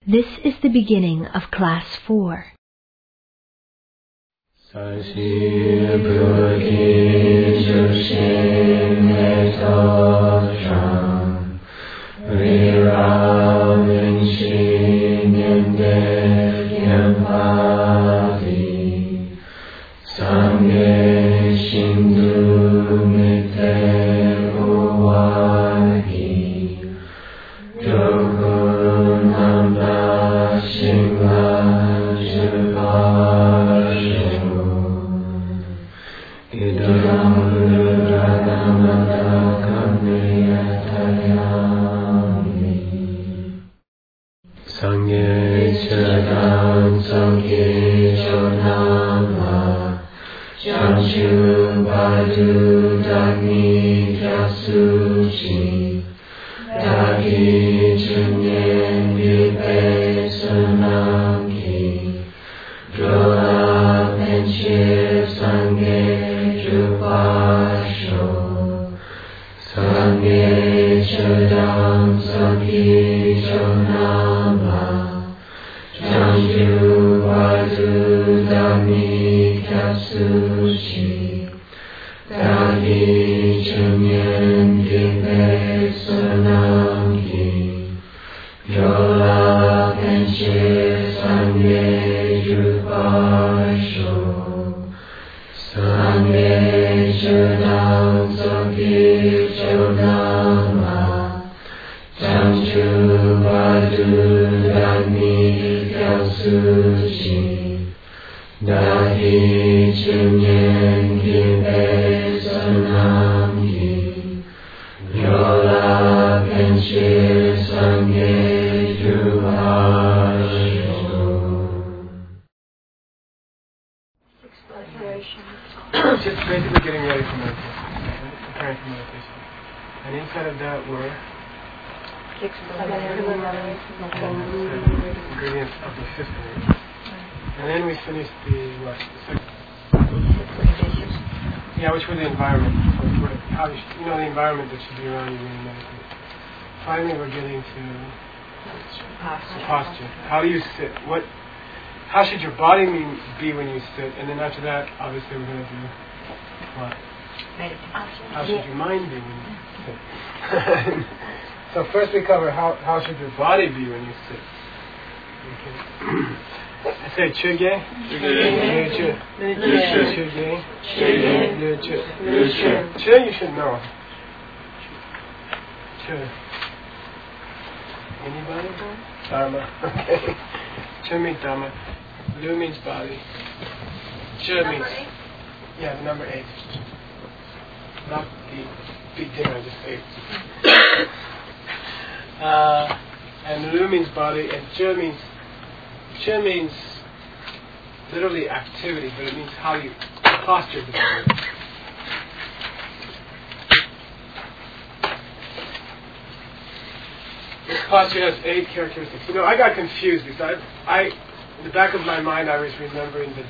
This is the beginning of Class 4. Just basically getting ready for meditation, preparing for meditation. And inside of that were 6 ingredients of the fifth ingredient. And then we finished the second. Yeah, which were the environment. How you should, the environment that should be around you when you meditate. Finally, we're getting to posture. How do you sit? How should your body be when you sit? And then after that, obviously, we're going to do what? Meditation. How should your mind be when you sit? So first we cover how should your body be when you sit. Okay. I say chöge. Chö you should know. Chö. Anybody? Dharma. Okay. Chö means Dharma. Lu means body. Chö means... Yeah, number 8. Not the big dinner, just 8. And Lu means body, and Chö means literally activity, but it means how you posture the body. This posture has 8 characteristics. I got confused because in the back of my mind I was remembering the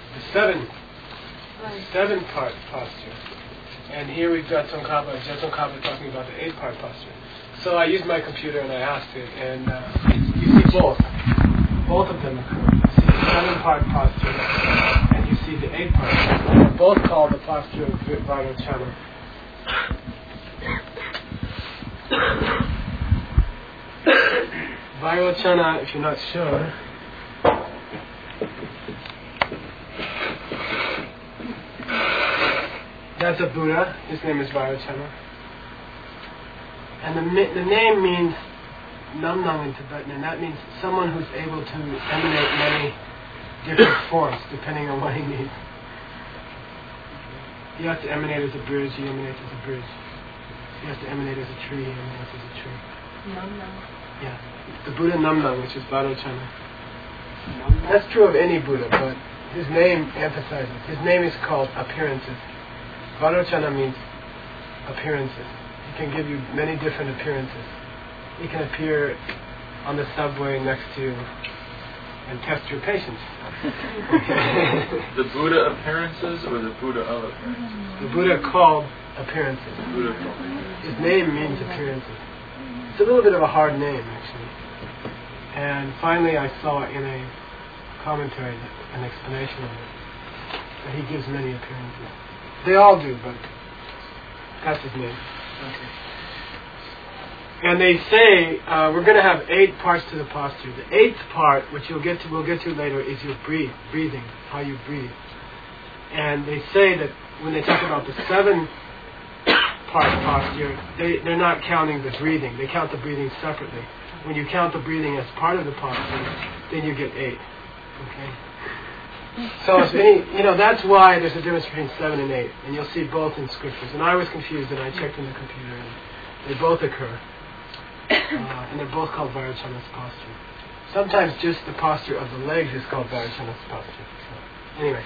7-part posture. And here we've got Jetson Kaba talking about the 8-part posture. So I used my computer and I asked it, and you see both of them occur. You see the 7-part posture, and you see the 8-part posture. They're both called the posture of Vairochana. Vairochana, if you're not sure, that's a Buddha. His name is Vairochana. And the name means Nam-Nam in Tibetan, and that means someone who's able to emanate many different forms depending on what he needs. He has to emanate as a bridge, he emanates as a bridge. He has to emanate as a tree, he emanates as a tree. Nam-Nam. Yeah. The Buddha Nam-Nam, which is Vairochana. That's true of any Buddha, but his name emphasizes. His name is called appearances. Vairochana means appearances. He can give you many different appearances. He can appear on the subway next to you and test your patience. The Buddha appearances or the Buddha of appearances? The Buddha called appearances. His name means appearances. It's a little bit of a hard name, actually. And finally I saw in a commentary an explanation of it, that he gives many appearances. They all do, but that's his name. Okay. And they say we're going to have 8 parts to the posture. The 8th part, which we'll get to later, is your breathing, how you breathe. And they say that when they talk about the 7-part posture, they're not counting the breathing. They count the breathing separately. When you count the breathing as part of the posture, then you get 8. Okay. So that's why there's a difference between 7 and 8, and you'll see both in scriptures. And I was confused, and I checked in the computer, and they both occur. And they're both called Vairochana's posture. Sometimes just the posture of the legs is called Vairochana's posture. So, anyway.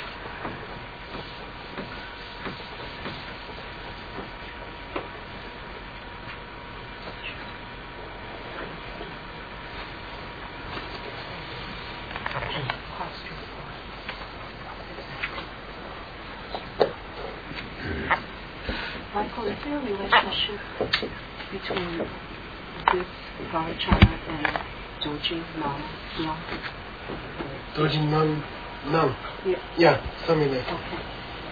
Michael, is there a relationship between this Vairochana and Dojin Nam? Dojin Nam? Yeah, some relation. Okay.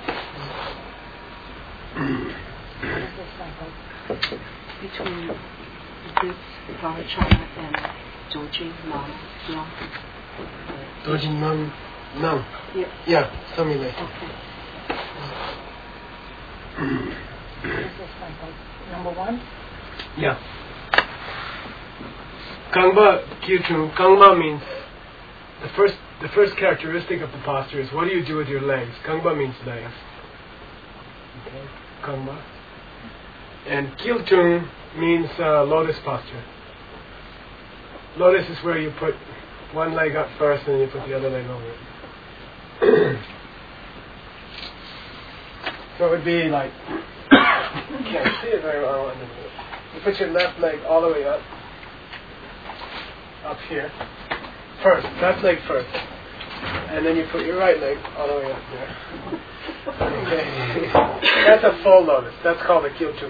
Between this Vairochana and Dojin Nam? Dojin Nam? Yeah, some relation. Okay. Number 1? Yeah. Gangba Gyuchung. Gangba means the first characteristic of the posture is what do you do with your legs? Gangba means legs. Okay. Gangba. And Gyuchung means lotus posture. Lotus is where you put one leg up first and then you put the other leg over it. So it would be like, you can't see it very well. You put your left leg all the way up here, first, left leg first, and then you put your right leg all the way up there. Okay. That's a full lotus. That's called a Gyuchung.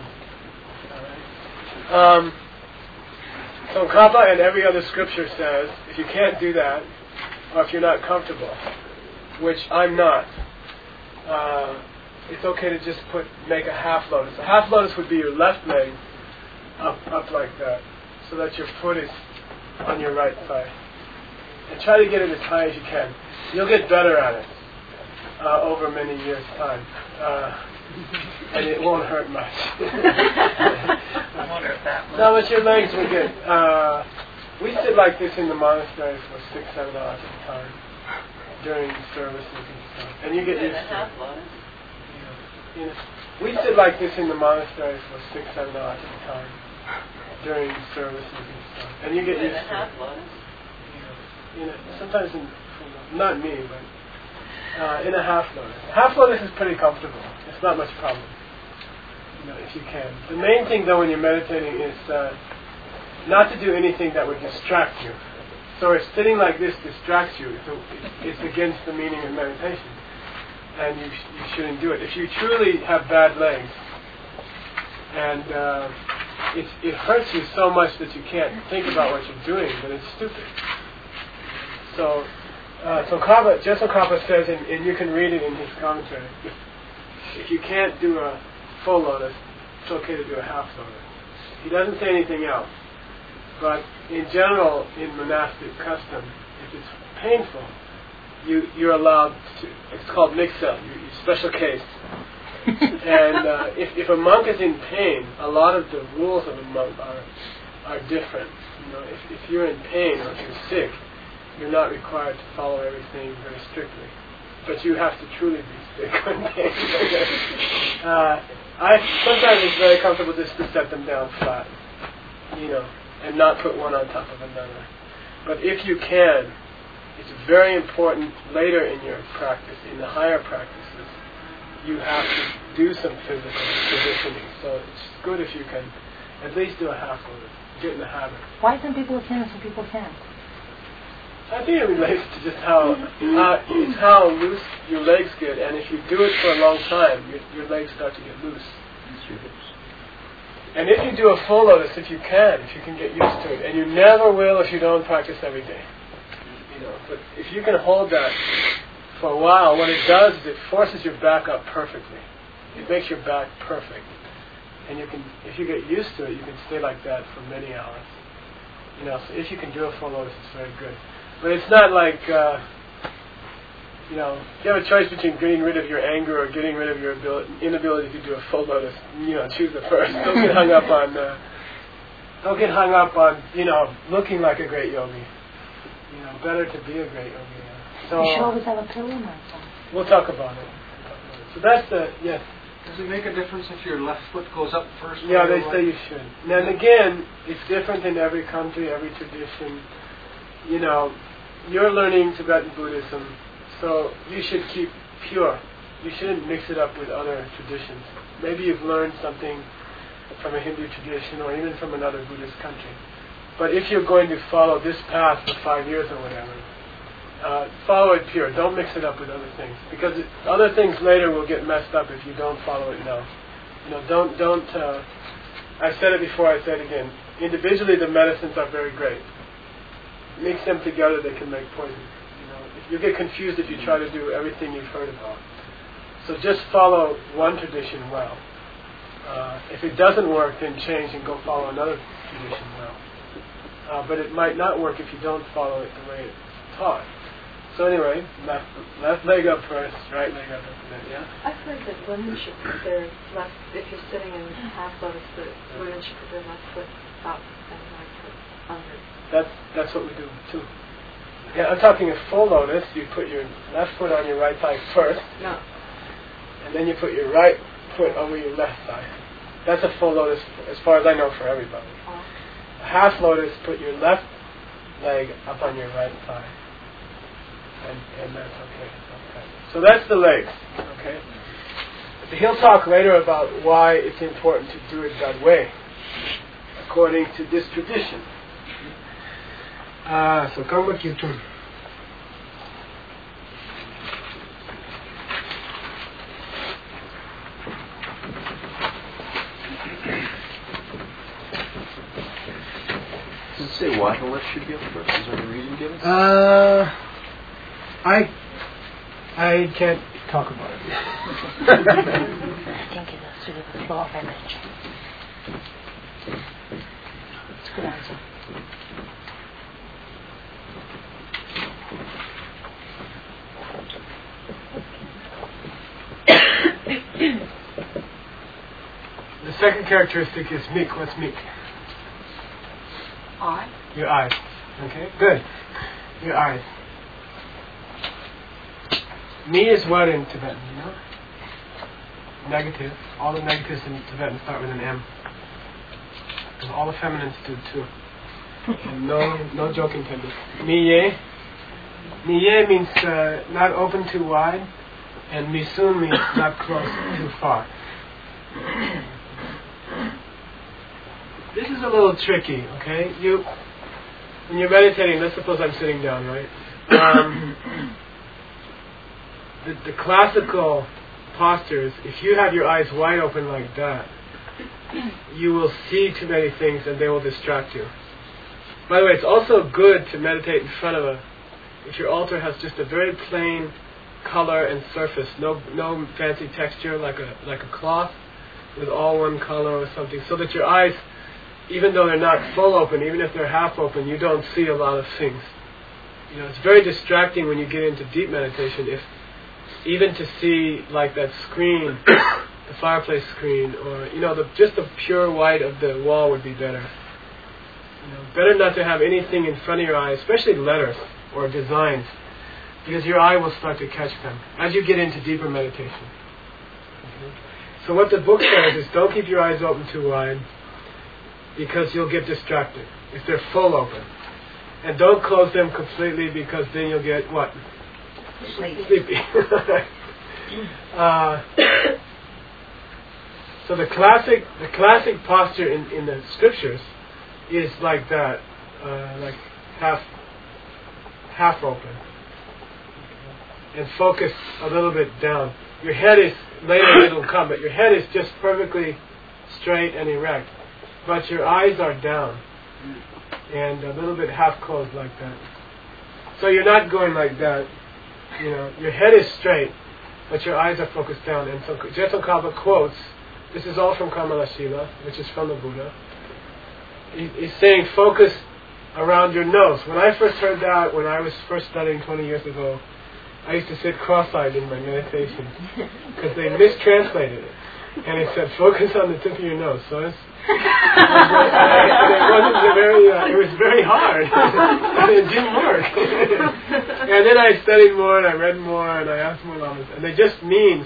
So Kappa and every other scripture says, if you can't do that, or if you're not comfortable, which I'm not, it's okay to just make a half lotus. A half lotus would be your left leg up like that, so that your foot is on your right side. And try to get it as high as you can. You'll get better at it over many years' time. And it won't hurt much. No, but your legs will get... we sit like this in the monastery for 6-7 hours at a time during services and stuff. And you get used to it. We sit like this in the monastery for 6-7 hours at a time during services and stuff. And you get used to it. Sometimes, not me, but in a half lotus. Half lotus is pretty comfortable. It's not much problem, if you can. The main thing, though, when you're meditating is not to do anything that would distract you. So if sitting like this distracts you, it's against the meaning of meditation. And you shouldn't do it. If you truly have bad legs, and it hurts you so much that you can't think about what you're doing, then it's stupid. So Kappa, Jesso Kappa says, and you can read it in his commentary, if you can't do a full lotus, it's okay to do a half lotus. He doesn't say anything else. But in general, in monastic custom, if it's painful, you're allowed to, it's called mixel, special case. And if a monk is in pain, a lot of the rules of a monk are different. If you're in pain or if you're sick, you're not required to follow everything very strictly. But you have to truly be sick when pain. Sometimes it's very comfortable just to set them down flat, and not put one on top of another. But if you can, it's very important later in your practice, in the higher practices, you have to do some physical positioning. So it's good if you can at least do a half lotus, get in the habit. Why some people can and some people can't? I think it relates to just how loose your legs get, and if you do it for a long time, your legs start to get loose. And if you do a full lotus, if you can get used to it, and you never will if you don't practice every day. But if you can hold that for a while, what it does is it forces your back up perfectly. It makes your back perfect. And if you get used to it, you can stay like that for many hours. So if you can do a full lotus, it's very good. But it's not like, if you have a choice between getting rid of your anger or getting rid of your inability to do a full lotus, choose the first. Don't get hung up on, looking like a great yogi. Better to be a great yogi. So you should always have a pillow in my phone. We'll talk about it. So that's yes. Does it make a difference if your left foot goes up first? Yeah, they say you should. And again, it's different in every country, every tradition. You're learning Tibetan Buddhism, so you should keep pure. You shouldn't mix it up with other traditions. Maybe you've learned something from a Hindu tradition or even from another Buddhist country. But if you're going to follow this path for 5 years or whatever, follow it pure. Don't mix it up with other things, because other things later will get messed up if you don't follow it now. Don't. I've said it before. I said it again. Individually, the medicines are very great. Mix them together, they can make poison. You get confused if you try to do everything you've heard about. So just follow one tradition well. If it doesn't work, then change and go follow another tradition well. But it might not work if you don't follow it the way it's taught. So anyway, left leg up first, right leg up after that, yeah? I've heard that women should put their left, if you're sitting in half lotus, that women should put their left foot up and right foot under. That's what we do too. Yeah, I'm talking a full lotus. You put your left foot on your right thigh first. No. And then you put your right foot over your left thigh. That's a full lotus, as far as I know, for everybody. A half lotus, put your left leg up on your right thigh. And that's okay. So that's the legs. Okay. But he'll talk later about why it's important to do it that way, according to this tradition. So come with you too. Does it say why the left should be up first? Is there a reason given? I can't talk about it. I think it's sort of the flow of image. It's a good answer. The second characteristic is meek. What's meek? Eye? Your eyes. Okay, good. Your eyes. Me is what in Tibetan, Negative. All the negatives in Tibetan start with an M. And all the feminines do too. And no joking tenders. Miye. Miye means not open too wide, and misun means not close too far. This is a little tricky, okay? When you're meditating, let's suppose I'm sitting down, right? The classical postures, if you have your eyes wide open like that, you will see too many things and they will distract you. By the way, it's also good to meditate in front of if your altar has just a very plain color and surface, no fancy texture like a cloth with all one color or something, so that your eyes, even though they're not full open, even if they're half open, you don't see a lot of things. It's very distracting when you get into deep meditation, even to see like that screen, the fireplace screen, or just the pure white of the wall would be better. Better not to have anything in front of your eye, especially letters or designs, because your eye will start to catch them as you get into deeper meditation. Okay? So what the book says is don't keep your eyes open too wide, because you'll get distracted if they're full open. And don't close them completely, because then you'll get what? Sleepy. So the classic posture in the scriptures is like that, like half open, and focus a little bit down. Your head is later it'll come, but your head is just perfectly straight and erect. but your eyes are down and a little bit half closed like that. So you're not going like that. You know, your head is straight, but your eyes are focused down. And so Jetokava quotes, this is all from Kamalashila, which is from the Buddha. He's saying focus around your nose. When I first heard that, when I was first studying 20 years ago, I used to sit cross-eyed in my meditations because they mistranslated it. And it said, focus on the tip of your nose. So it was very hard. And it didn't work. And then I studied more and I read more and I asked more lamas. And it just means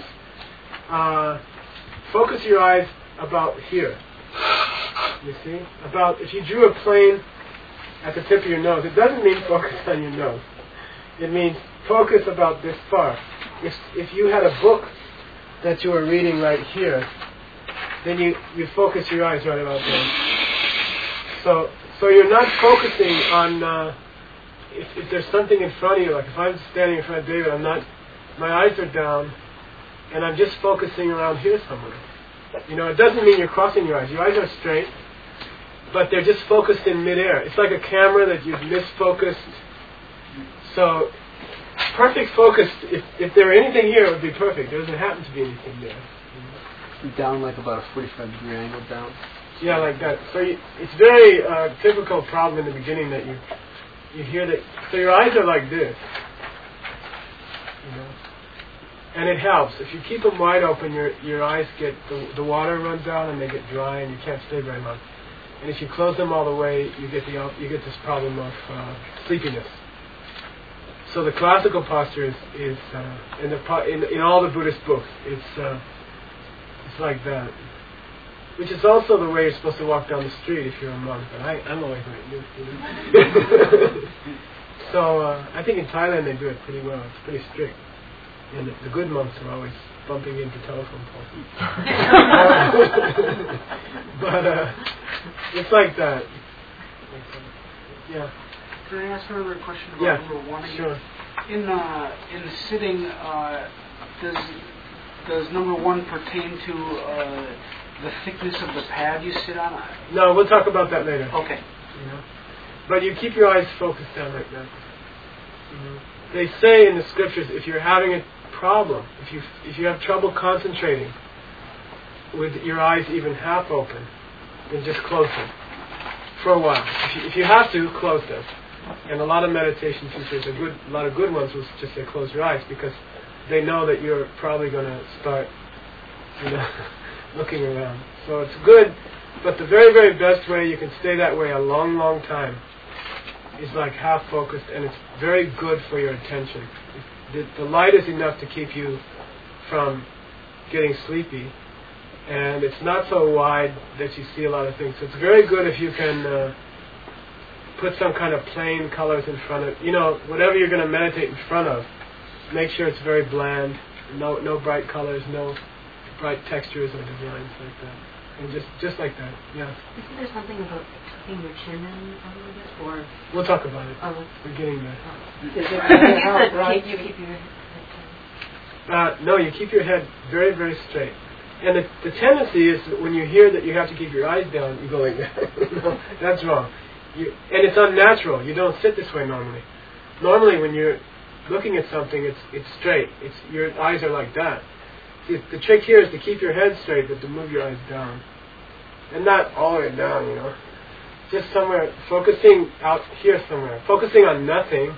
focus your eyes about here. You see? About, if you drew a plane at the tip of your nose, it doesn't mean focus on your nose. It means focus about this far. If you had a book that you were reading right here, then you focus your eyes right about there. So you're not focusing on if there's something in front of you. Like if I'm standing in front of David, my eyes are down, and I'm just focusing around here somewhere. You know, it doesn't mean you're crossing your eyes. Your eyes are straight, but they're just focused in midair. It's like a camera that you've misfocused. So perfect focus, if there were anything here, it would be perfect. There doesn't happen to be anything there. Down like about a 45-degree angle down? Yeah, like that. So it's very typical problem in the beginning that you hear that. So your eyes are like this. You know? And it helps. If you keep them wide open, your eyes get, the water runs out and they get dry and you can't stay very long. And if you close them all the way, you get this problem of sleepiness. So the classical posture is in all the Buddhist books, it's like that. Which is also the way you're supposed to walk down the street if you're a monk. But I'm always like this, you know. So I think in Thailand they do it pretty well. It's pretty strict. And the good monks are always bumping into telephone poles. But it's like that. Yeah. Can I ask another question about number one again? Sure. In the sitting, does number one pertain to the thickness of the pad you sit on? No, we'll talk about that later. Okay. You know? But you keep your eyes focused down like that. They say in the scriptures, if you're having a problem, if you have trouble concentrating with your eyes even half open, then just close them for a while. If you have to, close them. And a lot of meditation teachers, a lot of good ones will just say close your eyes because they know that you're probably going to start, looking around. So it's good, but the very, very best way you can stay that way a long, long time is like half focused, and it's very good for your attention. The light is enough to keep you from getting sleepy, and it's not so wide that you see a lot of things. So it's very good if you can put some kind of plain colors in front of, whatever you're going to meditate in front of, make sure it's very bland, no bright colors, no bright textures or designs like that. And just like that, yeah. Isn't there something about tucking your chin in a little bit? Or we'll talk about it. Oh, we're getting there. You keep your head. No, you keep your head very, very straight. And the tendency is that when you hear that you have to keep your eyes down, you go like that. No, that's wrong. And it's unnatural. You don't sit this way normally. Normally when you're looking at something, it's straight. Your eyes are like that. See, the trick here is to keep your head straight, but to move your eyes down. And not all the way down, Just somewhere, focusing out here somewhere. Focusing on nothing.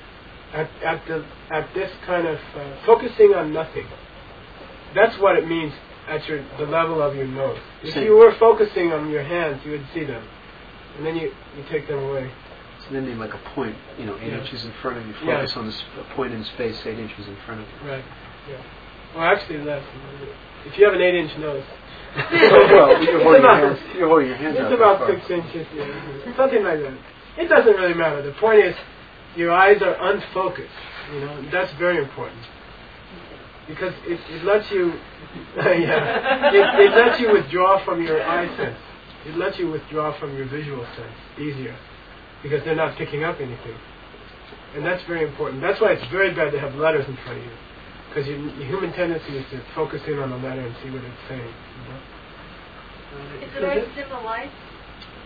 At this kind of, focusing on nothing. That's what it means at the level of your nose. If you were focusing on your hands, you would see them. And then you take them away. So then they like a point, 8 inches in front of you. Focus on this point in space, 8 inches in front of you. Right. Yeah. Well, actually less. If you have an 8-inch nose. Well, you're holding your hands out. It's about 6 inches. Yeah. Something like that. It doesn't really matter. The point is, your eyes are unfocused. That's very important. Because it lets you, it lets you withdraw from your eye sense. It lets you withdraw from your visual sense easier. Because they're not picking up anything. And that's very important. That's why it's very bad to have letters in front of you. Because your human tendency is to focus in on the letter and see what it's saying. Is it right to dim the lights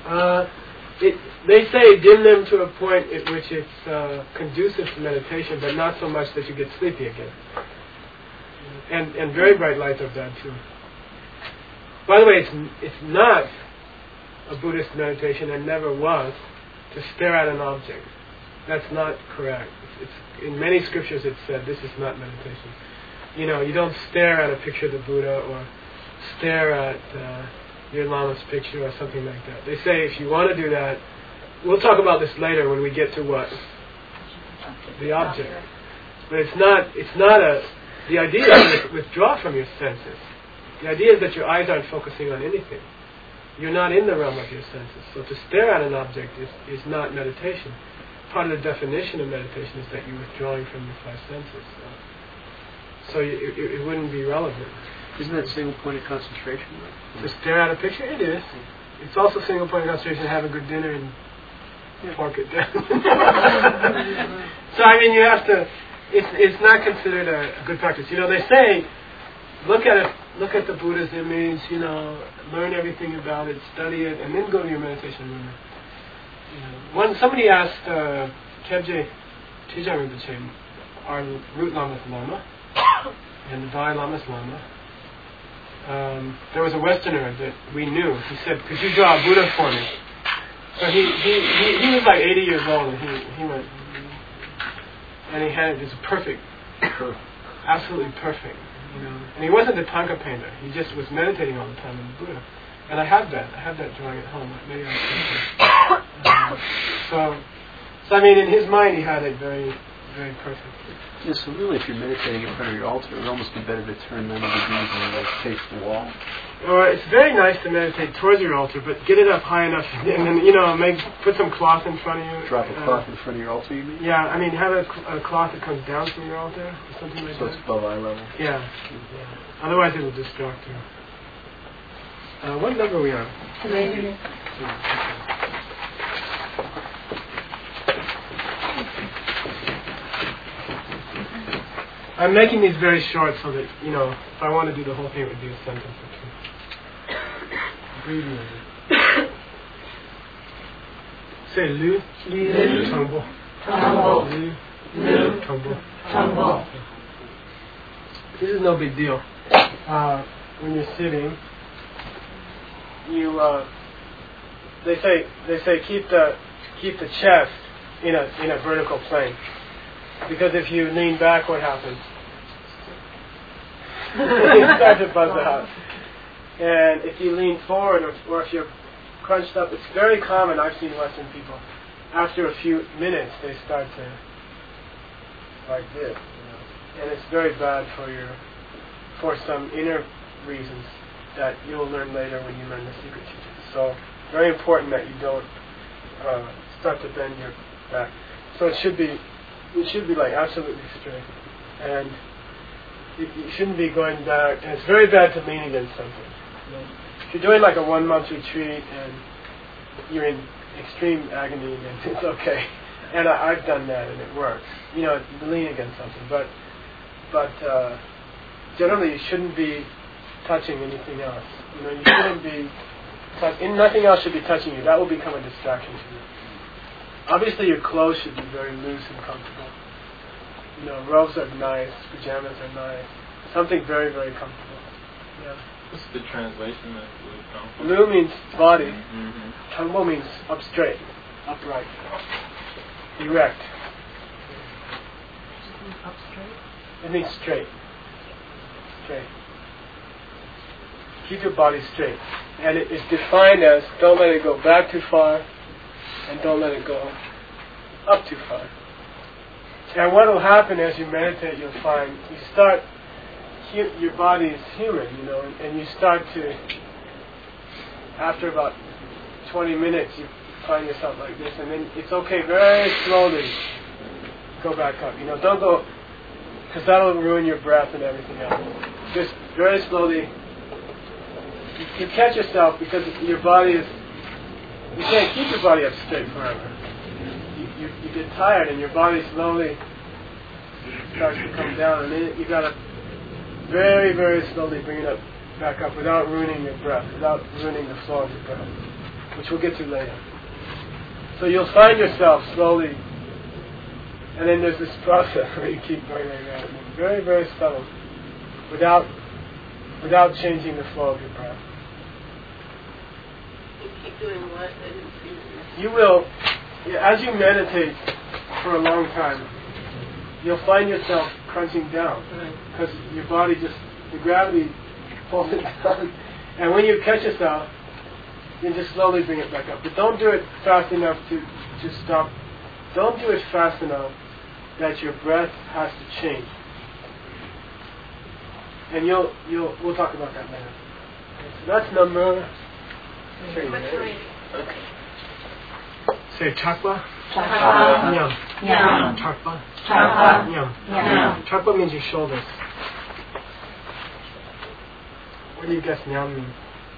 They say dim them to a point at which it's conducive to meditation, but not so much that you get sleepy again. And very bright lights are bad too. By the way, it's not a Buddhist meditation, and never was, to stare at an object. That's not correct. It's in many scriptures it said this is not meditation. You don't stare at a picture of the Buddha or stare at your Lama's picture or something like that. They say if you want to do that, we'll talk about this later when we get to what? The object. But the idea is to withdraw from your senses. The idea is that your eyes aren't focusing on anything. You're not in the realm of your senses. So to stare at an object is not meditation. Part of the definition of meditation is that you're withdrawing from your five senses. So it wouldn't be relevant. Isn't that single point of concentration? To stare at a picture? It is. It's also single point of concentration to have a good dinner and fork it down. So you have to. It's not considered a good practice. They say, look at the Buddha's image. Learn everything about it, study it, and then go to your meditation room. Somebody asked Kebje Trijang Rinpoche, our root Lama's Lama, and the Dalai Lama's Lama. There was a Westerner that we knew. He said, "Could you draw a Buddha for me?" So he was like 80 years old, and he went, and he had this perfect, absolutely perfect, And he wasn't a Tanka painter. He just was meditating all the time in the Buddha. And I have that drawing at home. Maybe I'll in his mind, he had it very, very perfect. Yeah, so really, if you're meditating in front of your altar, it would almost be better to turn 90 degrees and face the wall. It's very nice to meditate towards your altar, but get it up high enough, and then put some cloth in front of you. Drop a cloth in front of your altar, you mean? Yeah, have a cloth that comes down from your altar, or something like that. So it's above eye level. Yeah. Otherwise, it'll distract you. What number are we on? I'm making these very short so that, if I want to do the whole thing, it would be a sentence or two. Breathing. Say Lu. Tumble. Lu. Tumble. This is no big deal. When you're sitting, they say keep the chest in a vertical plane. Because if you lean back, what happens? You start to buzz out. And if you lean forward, or if you're crunched up, it's very common. I've seen Western people. After a few minutes, they start to like this, and it's very bad for some inner reasons that you'll learn later when you learn the secret teachings. So very important that you don't start to bend your back. So it should be like absolutely straight, and you shouldn't be going back. And it's very bad to lean against something. If you're doing like a 1 month retreat and you're in extreme agony, then it's okay. And I've done that and it works. Lean against something, but generally you shouldn't be touching anything else. You shouldn't be. Nothing else should be touching you. That will become a distraction to you. Obviously, your clothes should be very loose and comfortable. Robes are nice, pajamas are nice. Something very, very comfortable. Yeah. What's the translation of Lu come from? Lu means body. Mm-hmm. Tumbo means up straight, upright, erect. Up straight? It means straight. Straight. Keep your body straight. And it is defined as don't let it go back too far, and don't let it go up too far. And what will happen as you meditate, you'll find your body is human, and you start to, after about 20 minutes, you find yourself like this, and then it's okay, very slowly go back up. Don't go, because that'll ruin your breath and everything else. Just very slowly, you catch yourself because your body is. You can't keep your body up straight forever. You get tired and your body slowly starts to come down, and then you gotta very, very slowly bring it back up without ruining your breath, without ruining the flow of your breath. which we'll get to later. So you'll find yourself slowly, and then there's this process where you keep going like that, and very, very subtle, without changing the flow of your breath. You keep doing what? You will, as you meditate for a long time, you'll find yourself crunching down, because your body the gravity pulls it down, and when you catch yourself, you just slowly bring it back up. But don't do it fast enough to stop. Don't do it fast enough that your breath has to change. And we'll talk about that later. So that's number 3. Okay. Say Chakpa. Nyam. Chakpa. Nyam. Chakpa means your shoulders. What do you guess Nyam means?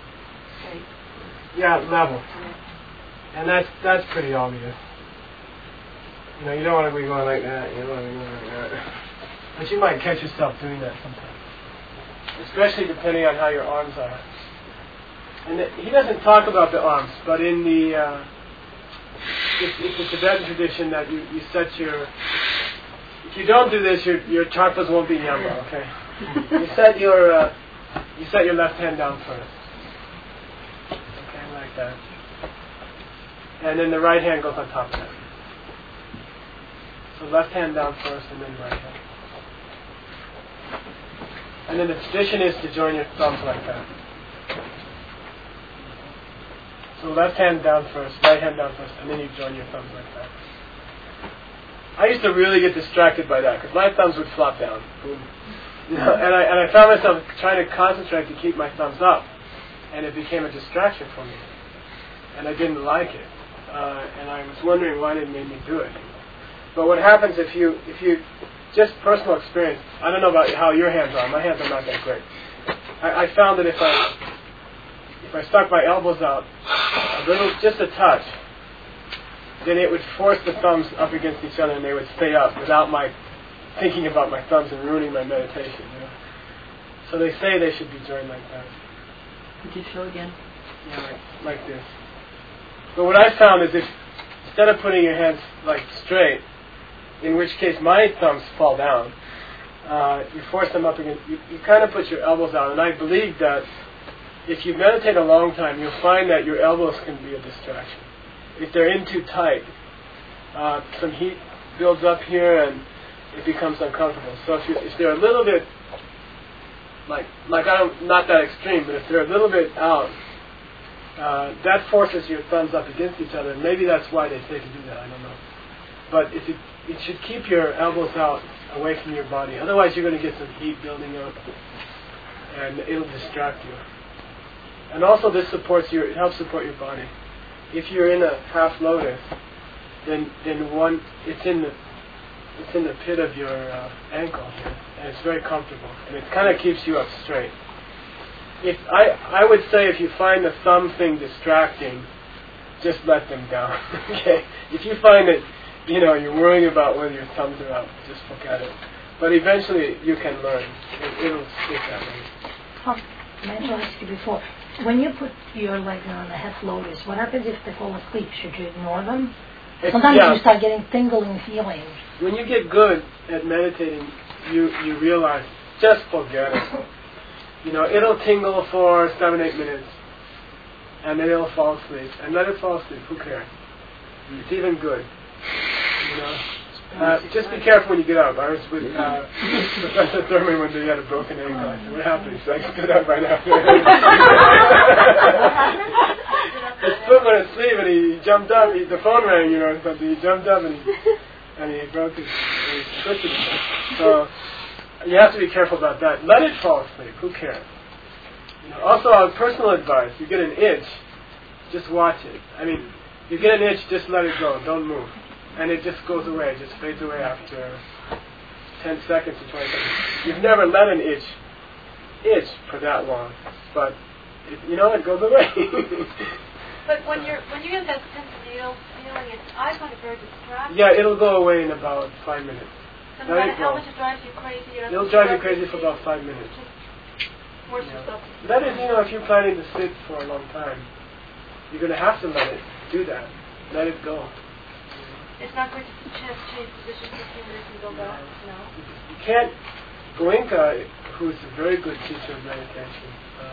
Yeah, level. And that's pretty obvious. You don't want to be going like that. You don't want to be going like that. But you might catch yourself doing that sometimes, especially depending on how your arms are. And he doesn't talk about the arms, but in the it's the Tibetan tradition that you set your. If you don't do this, your chakras won't be nyamba. Okay. You set your left hand down first. Okay, like that. And then the right hand goes on top of that. So left hand down first, and then right hand. And then the tradition is to join your thumbs like that. So left hand down first, right hand down first, and then you join your thumbs like that. I used to really get distracted by that, because my thumbs would flop down. Boom. And I found myself trying to concentrate to keep my thumbs up, and it became a distraction for me. And I didn't like it. And I was wondering why it made me do it. But what happens if you just personal experience, I don't know about how your hands are, my hands are not that great. I found that if I stuck my elbows out just a touch, then it would force the thumbs up against each other and they would stay up without my thinking about my thumbs and ruining my meditation. So they say they should be joined like that. Could you show again? Yeah, like this. But what I found is if instead of putting your hands like straight, in which case my thumbs fall down, you force them up against, you kind of put your elbows out. And I believe that if you meditate a long time, you'll find that your elbows can be a distraction. If they're in too tight, some heat builds up here and it becomes uncomfortable. So if they're a little bit, not that extreme, but if they're a little bit out, that forces your thumbs up against each other. And maybe that's why they say to do that, I don't know. But it should keep your elbows out away from your body. Otherwise you're going to get some heat building up and it'll distract you. And also this it helps support your body. If you're in a half lotus, then it's in the pit of your ankle, and it's very comfortable, and it kind of keeps you up straight. I would say if you find the thumb thing distracting, just let them down. Okay. If you find that you're worrying about whether your thumbs are up, just forget it. But eventually you can learn. It'll stick that way. I asked you before. When you put your legs on the half lotus, what happens if they fall asleep? Should you ignore them? Sometimes you start getting tingling feelings. When you get good at meditating, you realize, just forget it. It'll tingle for 7-8 minutes, and then it'll fall asleep. And let it fall asleep. Who cares? It's even good. Just be careful when you get up. I was with Professor Thurman when he had a broken ankle. I said, what happened? So I stood up right after. His foot went asleep and he jumped up. The phone rang, or something. He jumped up and he broke he twisted himself. So you have to be careful about that. Let it fall asleep. Who cares? Also, our personal advice: you get an itch, just watch it. You get an itch, just let it go. Don't move. And it just goes away, it just fades away after 10 seconds or 20 seconds. You've never let an itch for that long, but it goes away. But when you get that sense of feeling, it's eyes on a very distracted. Yeah, it'll go away in about 5 minutes. No matter how much it drives you crazy, it'll drive you crazy for about 5 minutes. Force yourself. That is, if you're planning to sit for a long time. You're going to have to let it do that. Let it go. It's not going to change position for a few minutes and go back? No? You can't. Goenka, who's a very good teacher of meditation,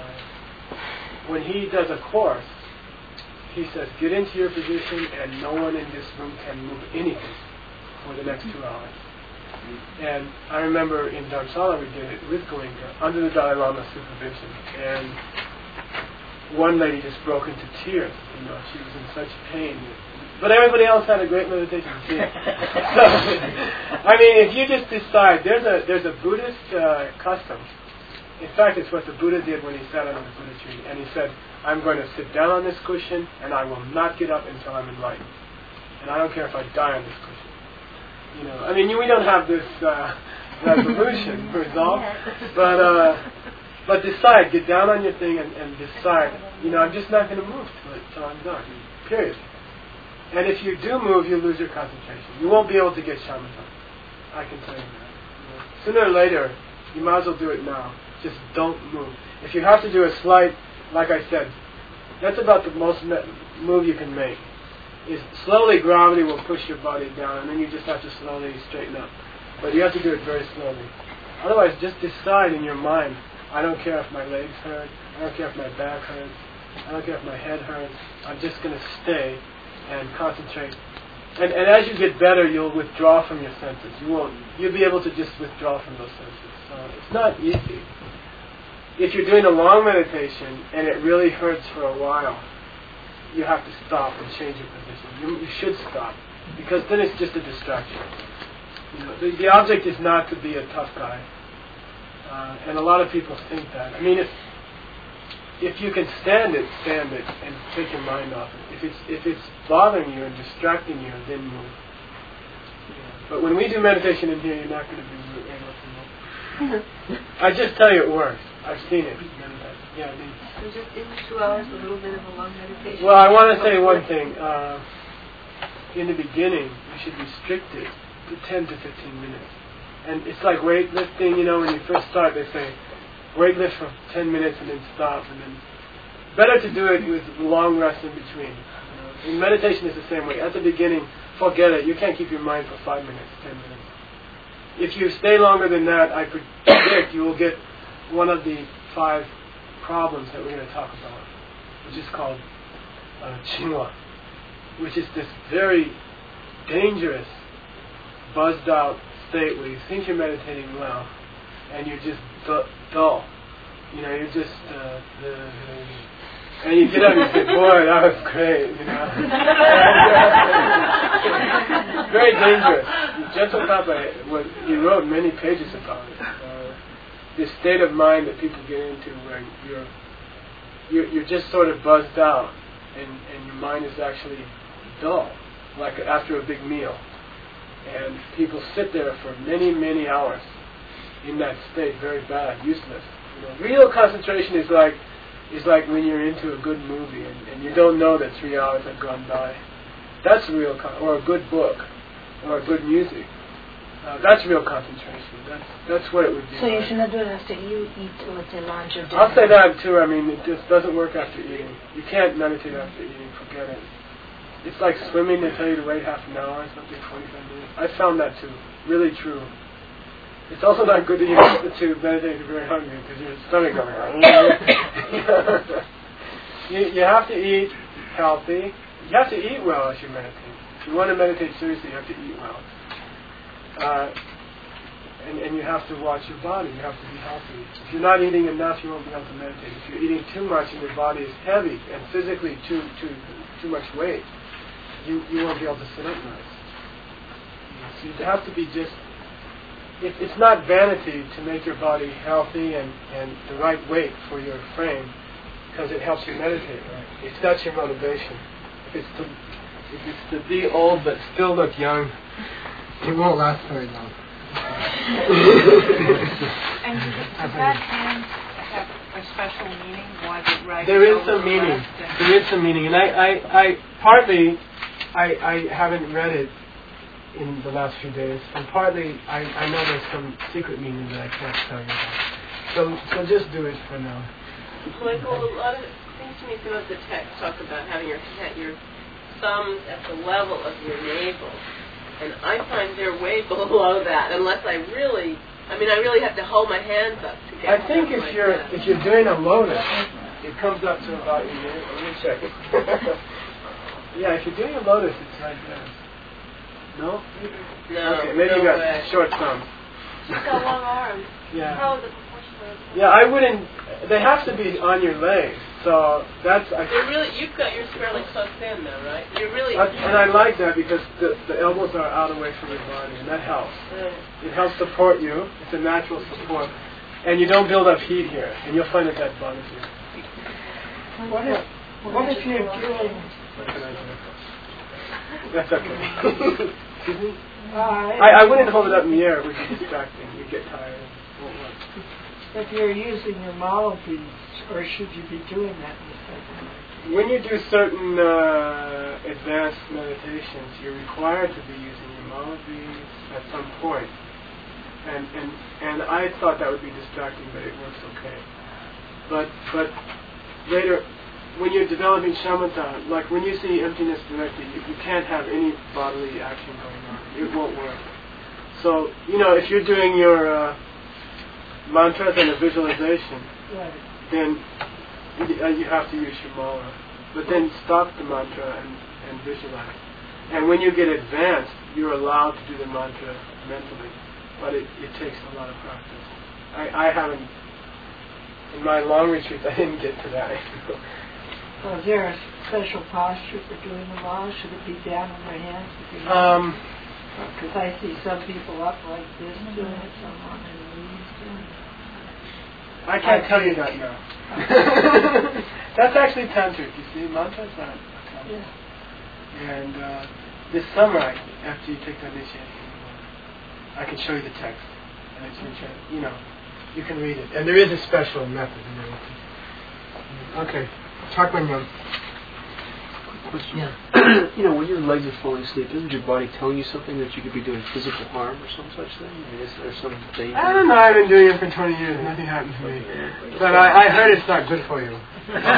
when he does a course, he says, get into your position and no one in this room can move anything for the next 2 hours. And I remember in Dharamsala we did it with Goenka, under the Dalai Lama's supervision. And one lady just broke into tears. She was in such pain. But everybody else had a great meditation too. So, I mean, if you just decide, there's a Buddhist custom. In fact, it's what the Buddha did when he sat under the Buddha tree. And he said, I'm going to sit down on this cushion and I will not get up until I'm enlightened. And I don't care if I die on this cushion. I mean, we don't have this resolution, resolve. But decide, get down on your thing and decide, I'm just not going to move till I'm done. Period. And if you do move, you lose your concentration. You won't be able to get shamatha. I can tell you that. Sooner or later, you might as well do it now. Just don't move. If you have to do a slight, like I said, that's about the most move you can make. Is slowly gravity will push your body down, and then you just have to slowly straighten up. But you have to do it very slowly. Otherwise, just decide in your mind, I don't care if my legs hurt, I don't care if my back hurts, I don't care if my head hurts, I'm just going to stay and concentrate. And as you get better, you'll withdraw from your senses. You'll be able to just withdraw from those senses. So it's not easy. If you're doing a long meditation and it really hurts for a while, you have to stop and change your position. You should stop, because then it's just a distraction. The object is not to be a tough guy. And a lot of people think that. I mean, if you can stand it, and take your mind off it. If it's bothering you and distracting you, then move. But when we do meditation in here, you're not going to be able to move. I just tell you it works. I've seen it. Yeah. So just in 2 hours, a little bit of a long meditation. Well, I want to say one thing. In the beginning, you should restrict it to 10 to 15 minutes. And it's like weightlifting. When you first start, they say, weightlift for 10 minutes and then stop, and then better to do it with long rests in between. In meditation, it's the same way. At the beginning, forget it. You can't keep your mind for 5 minutes, 10 minutes. If you stay longer than that, I predict you will get one of the 5 problems that we're going to talk about, which is called Chingwa, which is this very dangerous, buzzed out state where you think you're meditating well, and you're just dull. You're just and you get up and you say, boy, that was great. Very dangerous. Gentle Papa, he wrote many pages about it. This state of mind that people get into where you're just sort of buzzed out, and your mind is actually dull, like after a big meal. And people sit there for many, many hours in that state, very bad, useless. Real concentration is like when you're into a good movie and you don't know that 3 hours have gone by. That's real, or a good book, or a good music. That's real concentration. That's what it would be. So you should not do it after you eat, let's say, lunch or dinner. I'll say that too. I mean, it just doesn't work after eating. You can't meditate after eating. Forget it. It's like swimming. They tell you to wait half an hour, something 45 minutes. I found that too. Really true. It's also not good to meditate if you're very hungry, because your stomach going. You have to eat healthy. You have to eat well as you meditate. If you want to meditate seriously, you have to eat well. And you have to watch your body. You have to be healthy. If you're not eating enough, you won't be able to meditate. If you're eating too much and your body is heavy and physically too much weight, you won't be able to sit up nice. So you have to be just... It's not vanity to make your body healthy and the right weight for your frame, because it helps you meditate, right? If that's your motivation. If it's to be old but still look young, it won't last very long. And does that hand have a special meaning? Why the right? There is some meaning. There is some meaning, and I partly haven't read it in the last few days, and partly I know there's some secret meaning that I can't tell you about. So just do it for now. Michael, a lot of seems to me some of the texts talk about having your thumbs at the level of your navel, and I find they're way below that. Unless I really have to hold my hands up to get. I think if you're doing a lotus, it comes up to about your navel. Let me check it. Yeah, if you're doing a lotus, it's right there. No? No. Okay, maybe you got short thumbs. She's got long arms. Yeah. How is it proportional? Yeah, I wouldn't. They have to be on your legs, so that's. You've got yours fairly close in, though, right? You're really. And I like that because the elbows are out away from your body, and that helps. It helps support you. It's a natural support, and you don't build up heat here, and you'll find that bothers you. What if you're doing? What can I do? That's okay. Excuse me? I I wouldn't hold it up in the air. It would be distracting. You'd get tired. If you're using your mouthpiece, or should you be doing that in the second? When you do certain advanced meditations, you're required to be using your mouthpiece at some point. And I thought that would be distracting, but it works okay. But later, when you're developing shamatha, like when you see emptiness directly, you can't have any bodily action going on. It won't work. So, if you're doing your mantras and a visualization, then you have to use your mala. But then stop the mantra and visualize. And when you get advanced, you're allowed to do the mantra mentally. But it takes a lot of practice. I haven't, in my long retreats, I didn't get to that. So is there a special posture for doing the mala? Should it be down on my hands? Because I see some people up like this doing it, some on their knees doing it. I can't tell you that now. That's actually tantric, you see. Mantras are tantric. Yeah. And this summer, after you take the initiation, I can show you the text. And you can read it. And there is a special method in everything. Okay. Chakman. Question. Yeah. When your legs are falling asleep, isn't your body telling you something that you could be doing physical harm or some such thing? I mean, is there some danger? I don't know. I've been doing it for 20 years. Nothing happened to me. But I heard it's not good for you.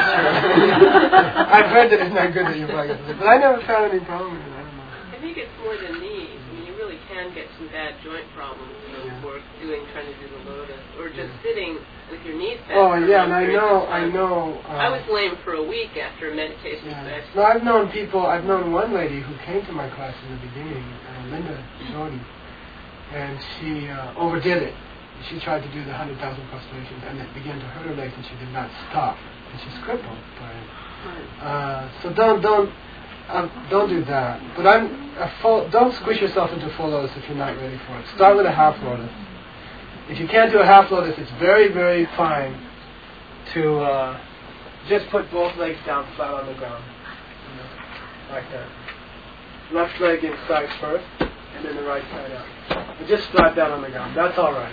I've heard that it's not good that your body gets asleep. But I never found any problem with it. I don't know. I think it's more the knees. I mean, you really can get some bad joint problems for trying to do the lotus, or just sitting with your knees bent. Oh yeah, and I know. I was lame for a week after a meditation session. No, I've known one lady who came to my class in the beginning, Linda Jordan, and she overdid it. She tried to do the 100,000 prostrations, and it began to hurt her legs, and she did not stop, and she's crippled by it. So don't do that. But don't squish yourself into full lotus if you're not ready for it. Start with a half lotus. If you can't do a half lotus, it's very, very fine to just put both legs down flat on the ground, like that. Left leg inside first, and then the right side out. And just flat down on the ground. That's all right.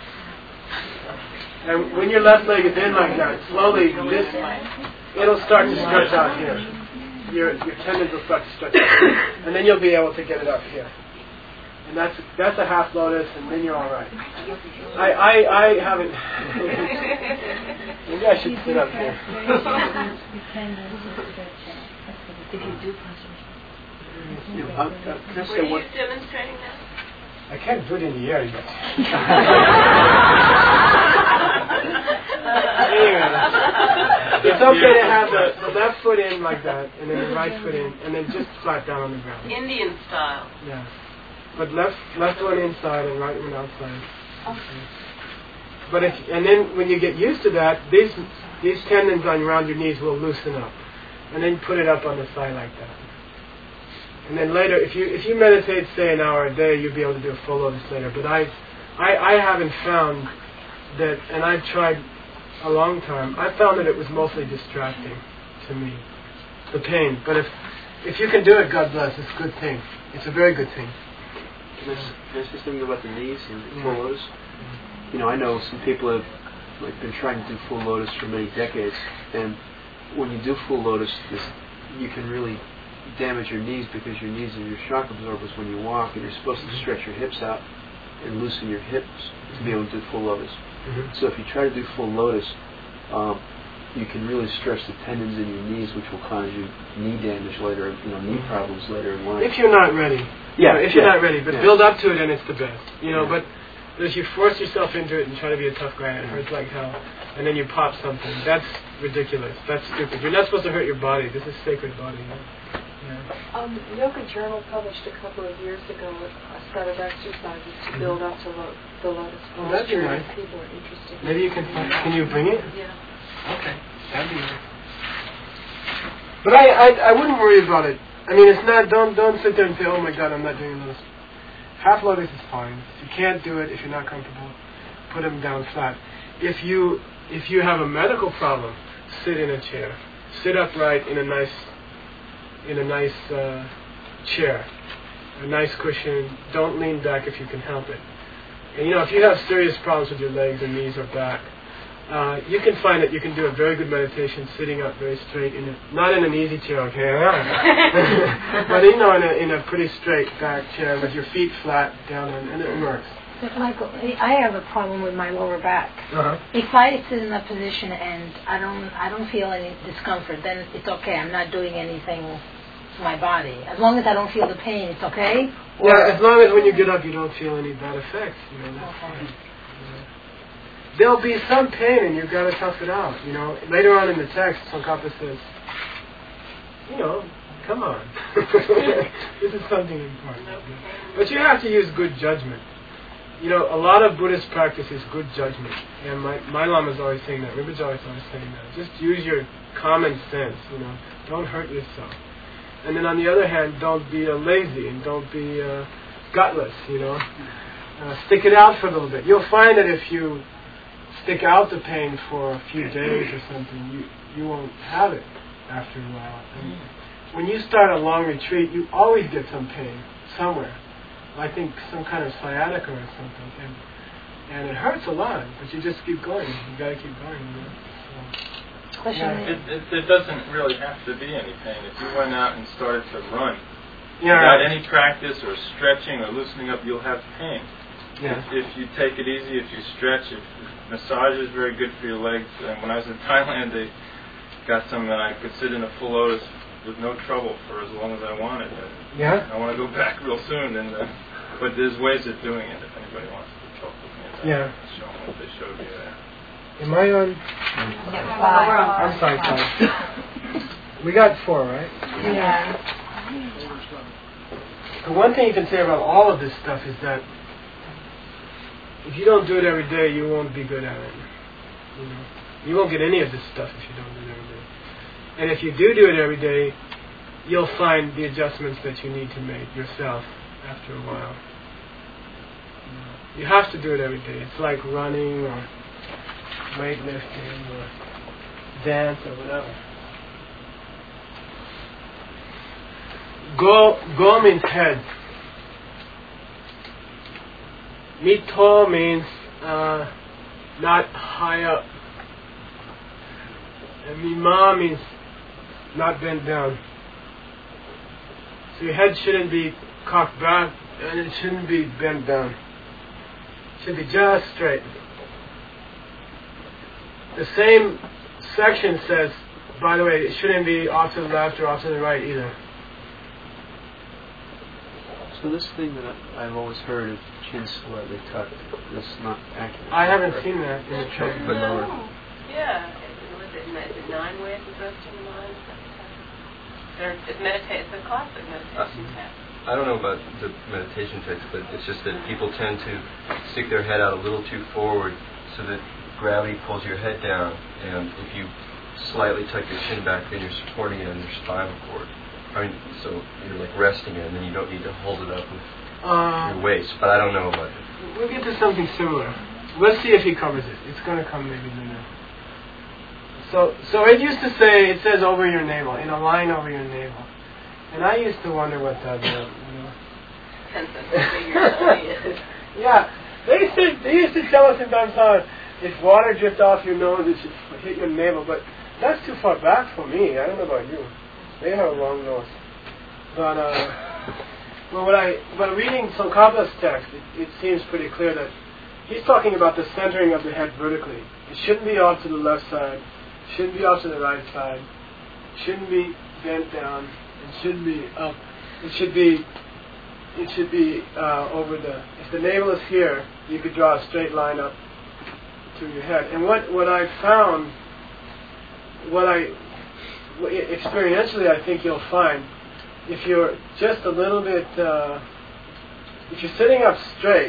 And when your left leg is in like that, slowly it'll start to stretch out here. Your tendons will start to stretch out, and then you'll be able to get it up here. And that's a half lotus, and then you're all right. I haven't. Maybe I should sit up here. If you do Were you demonstrating that? I can't do it in the air yet. Anyway, it's okay to have the left foot in like that, and then the right foot in, and then just flat down on the ground. Indian style. Yeah. But left one inside and right one outside. Okay. But and then when you get used to that, these tendons around your knees will loosen up, and then put it up on the side like that. And then later, if you meditate, say an hour a day, you'll be able to do a full lotus later. But I haven't found that, and I've tried a long time. I found that it was mostly distracting to me, the pain. But if you can do it, God bless. It's a good thing. It's a very good thing. Can I say something about the knees and full lotus? I know some people have been trying to do full lotus for many decades, and when you do full lotus, you can really damage your knees because your knees are your shock absorbers when you walk, and you're supposed to stretch your hips out and loosen your hips to be able to do full lotus. Mm-hmm. So if you try to do full lotus, you can really stretch the tendons in your knees, which will cause you knee damage later, knee problems later in life. If you're not ready. Yeah. If you're not ready, but build up to it and it's the best. But if you force yourself into it and try to be a tough guy and it hurts like hell, and then you pop something, that's ridiculous. That's stupid. You're not supposed to hurt your body. This is sacred body. Yoga Journal published a couple of years ago a set of exercises to build up to the lotus posture. Oh, that'd be nice. People are interested. Maybe you can can you bring it? Yeah. Okay, that'd be nice. But I wouldn't worry about it. I mean, it's not. Don't sit there and say, oh my God, I'm not doing lotus. Half lotus is fine. If you can't do it, if you're not comfortable, put them down flat. If you have a medical problem, sit in a chair. Sit upright in a nice chair, a nice cushion. Don't lean back if you can help it. And if you have serious problems with your legs or knees or back, you can find that you can do a very good meditation sitting up very straight, not in an easy chair, okay, but in a pretty straight back chair with your feet flat down, and it works. But Michael, I have a problem with my lower back. Uh-huh. If I sit in that position and I don't feel any discomfort, then it's okay. I'm not doing anything to my body. As long as I don't feel the pain, it's okay? As long as when you get up you don't feel any bad effects, that's fine. There'll be some pain and you've got to tough it out, Later on in the text, Tsongkhapa says, come on. This is something important. But you have to use good judgment. A lot of Buddhist practice is good judgment. And my Lama is always saying that. Rinpoche is always saying that. Just use your common sense, Don't hurt yourself. And then on the other hand, don't be lazy and don't be gutless, Stick it out for a little bit. You'll find that if you stick out the pain for a few days or something, you won't have it after a while. And when you start a long retreat, you always get some pain somewhere. I think some kind of sciatica or something, and it hurts a lot, but you just keep going. You got to keep going. It doesn't really have to be any pain. If you went out and started to run without any practice or stretching or loosening up, you'll have pain. Yeah. If you take it easy, if you stretch, if massage is very good for your legs. And when I was in Thailand, they got some, and I could sit in a full lotus with no trouble for as long as I wanted. I want to go back real soon, but there's ways of doing it if anybody wants to talk with me about show them what they showed me there. Am I on? I'm sorry, 5. We got 4, right? Yeah. The one thing you can say about all of this stuff is that if you don't do it every day, you won't be good at it. You won't get any of this stuff if you don't do it every day. And if you do it every day, you'll find the adjustments that you need to make yourself after a while. You have to do it every day. It's like running or weightlifting or dance or whatever. Go means head. Mito means not high up. And Mima means not bent down. So your head shouldn't be cocked back and it shouldn't be bent down. It should be just straight. The same section says, by the way, it shouldn't be off to the left or off to the right either. So this thing that I've always heard of chin slightly tucked is not accurate. I haven't seen that in the chart. No. Yeah. Is it 9 ways of resting the mind? It's a classic meditation text. I don't know about the meditation text, but it's just that people tend to stick their head out a little too forward so that gravity pulls your head down, and if you slightly tuck your chin back, then you're supporting it on your spinal cord. So you're like resting it, and then you don't need to hold it up with your waist. But I don't know about it. We'll get to something similar. Let's see if he covers it. It's going to come maybe later. So it used to say, it says over your navel, in a line over your navel. And I used to wonder what that meant, Yeah, they used to tell us sometimes how if water dripped off your nose, it should hit your navel. But that's too far back for me. I don't know about you. They have a long nose. But reading Tsongkhapa's text, it seems pretty clear that he's talking about the centering of the head vertically. It shouldn't be off to the left side. Shouldn't be off to the right side. Shouldn't be bent down. It shouldn't be up. It should be over the. If the navel is here, you could draw a straight line up through your head. And what I found, experientially, I think you'll find, if you're just a little bit, if you're sitting up straight,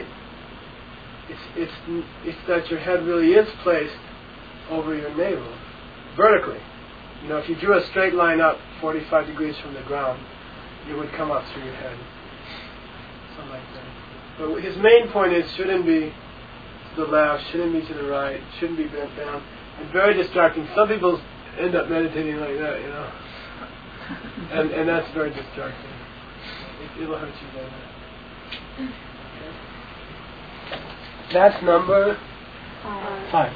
it's that your head really is placed over your navel, vertically. You know, if you drew a straight line up 45 degrees from the ground, it would come up through your head. Something like that. But his main point is, shouldn't be to the left, shouldn't be to the right, shouldn't be bent down, and very distracting. Some people end up meditating like that, you know, and that's very distracting. It'll hurt you later. Okay. That's number 5.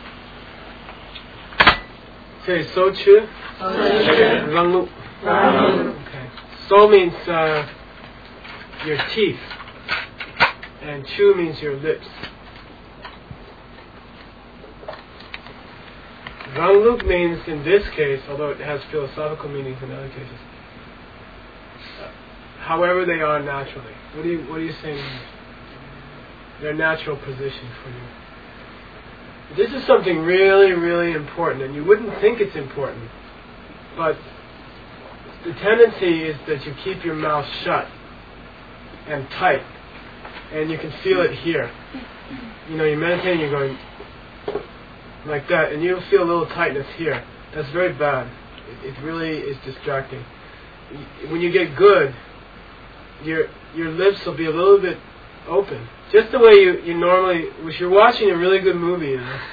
Okay, Sochu. Ranglu. Okay. So means your teeth, and Chu means your lips. Rangluk means, in this case, although it has philosophical meanings in other cases, however they are naturally. What do you say? Their natural position for you. This is something really, really important, and you wouldn't think it's important, but the tendency is that you keep your mouth shut and tight, and you can feel it here. You know, you're meditating, you're going like that, and you'll feel a little tightness here. That's very bad. It really is distracting. When you get good, your lips will be a little bit open, just the way you normally, if you're watching a really good movie, you know.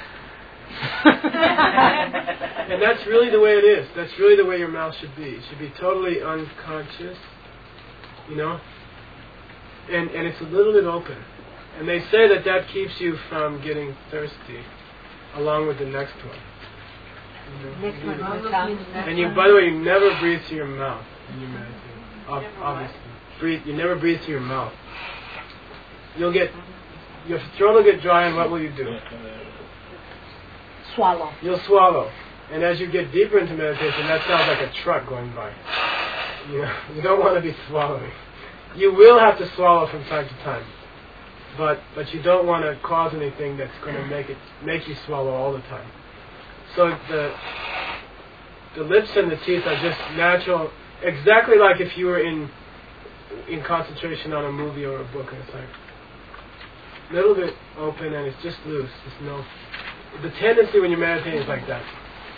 And that's really the way it is. That's really the way your mouth should be. It should be totally unconscious, you know. And it's a little bit open. And they say that keeps you from getting thirsty, along with the next one. You know? And you, by the way, you never breathe through your mouth when you meditate. Obviously, you never breathe through your mouth. Your throat will get dry, and what will you do? Swallow. You'll swallow. And as you get deeper into meditation, that sounds like a truck going by. You don't want to be swallowing. You will have to swallow from time to time, but you don't want to cause anything that's going to make you swallow all the time. So the lips and the teeth are just natural, exactly like if you were in concentration on a movie or a book, and it's like a little bit open and it's just loose. The tendency when you're meditating is like that,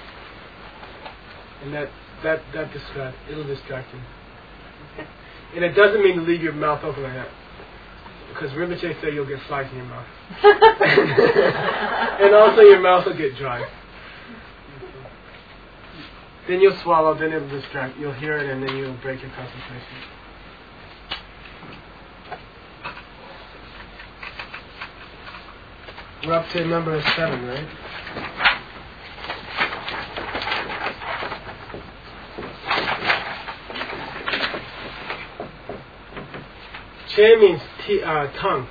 and that distracts. It'll distract you. And it doesn't mean to leave your mouth open like that, because Rinpoche said you'll get flies in your mouth. And also your mouth will get dry. Then you'll swallow, then it'll distract. You'll hear it, and then you'll break your concentration. We're up to number 7, right? Che means tongue.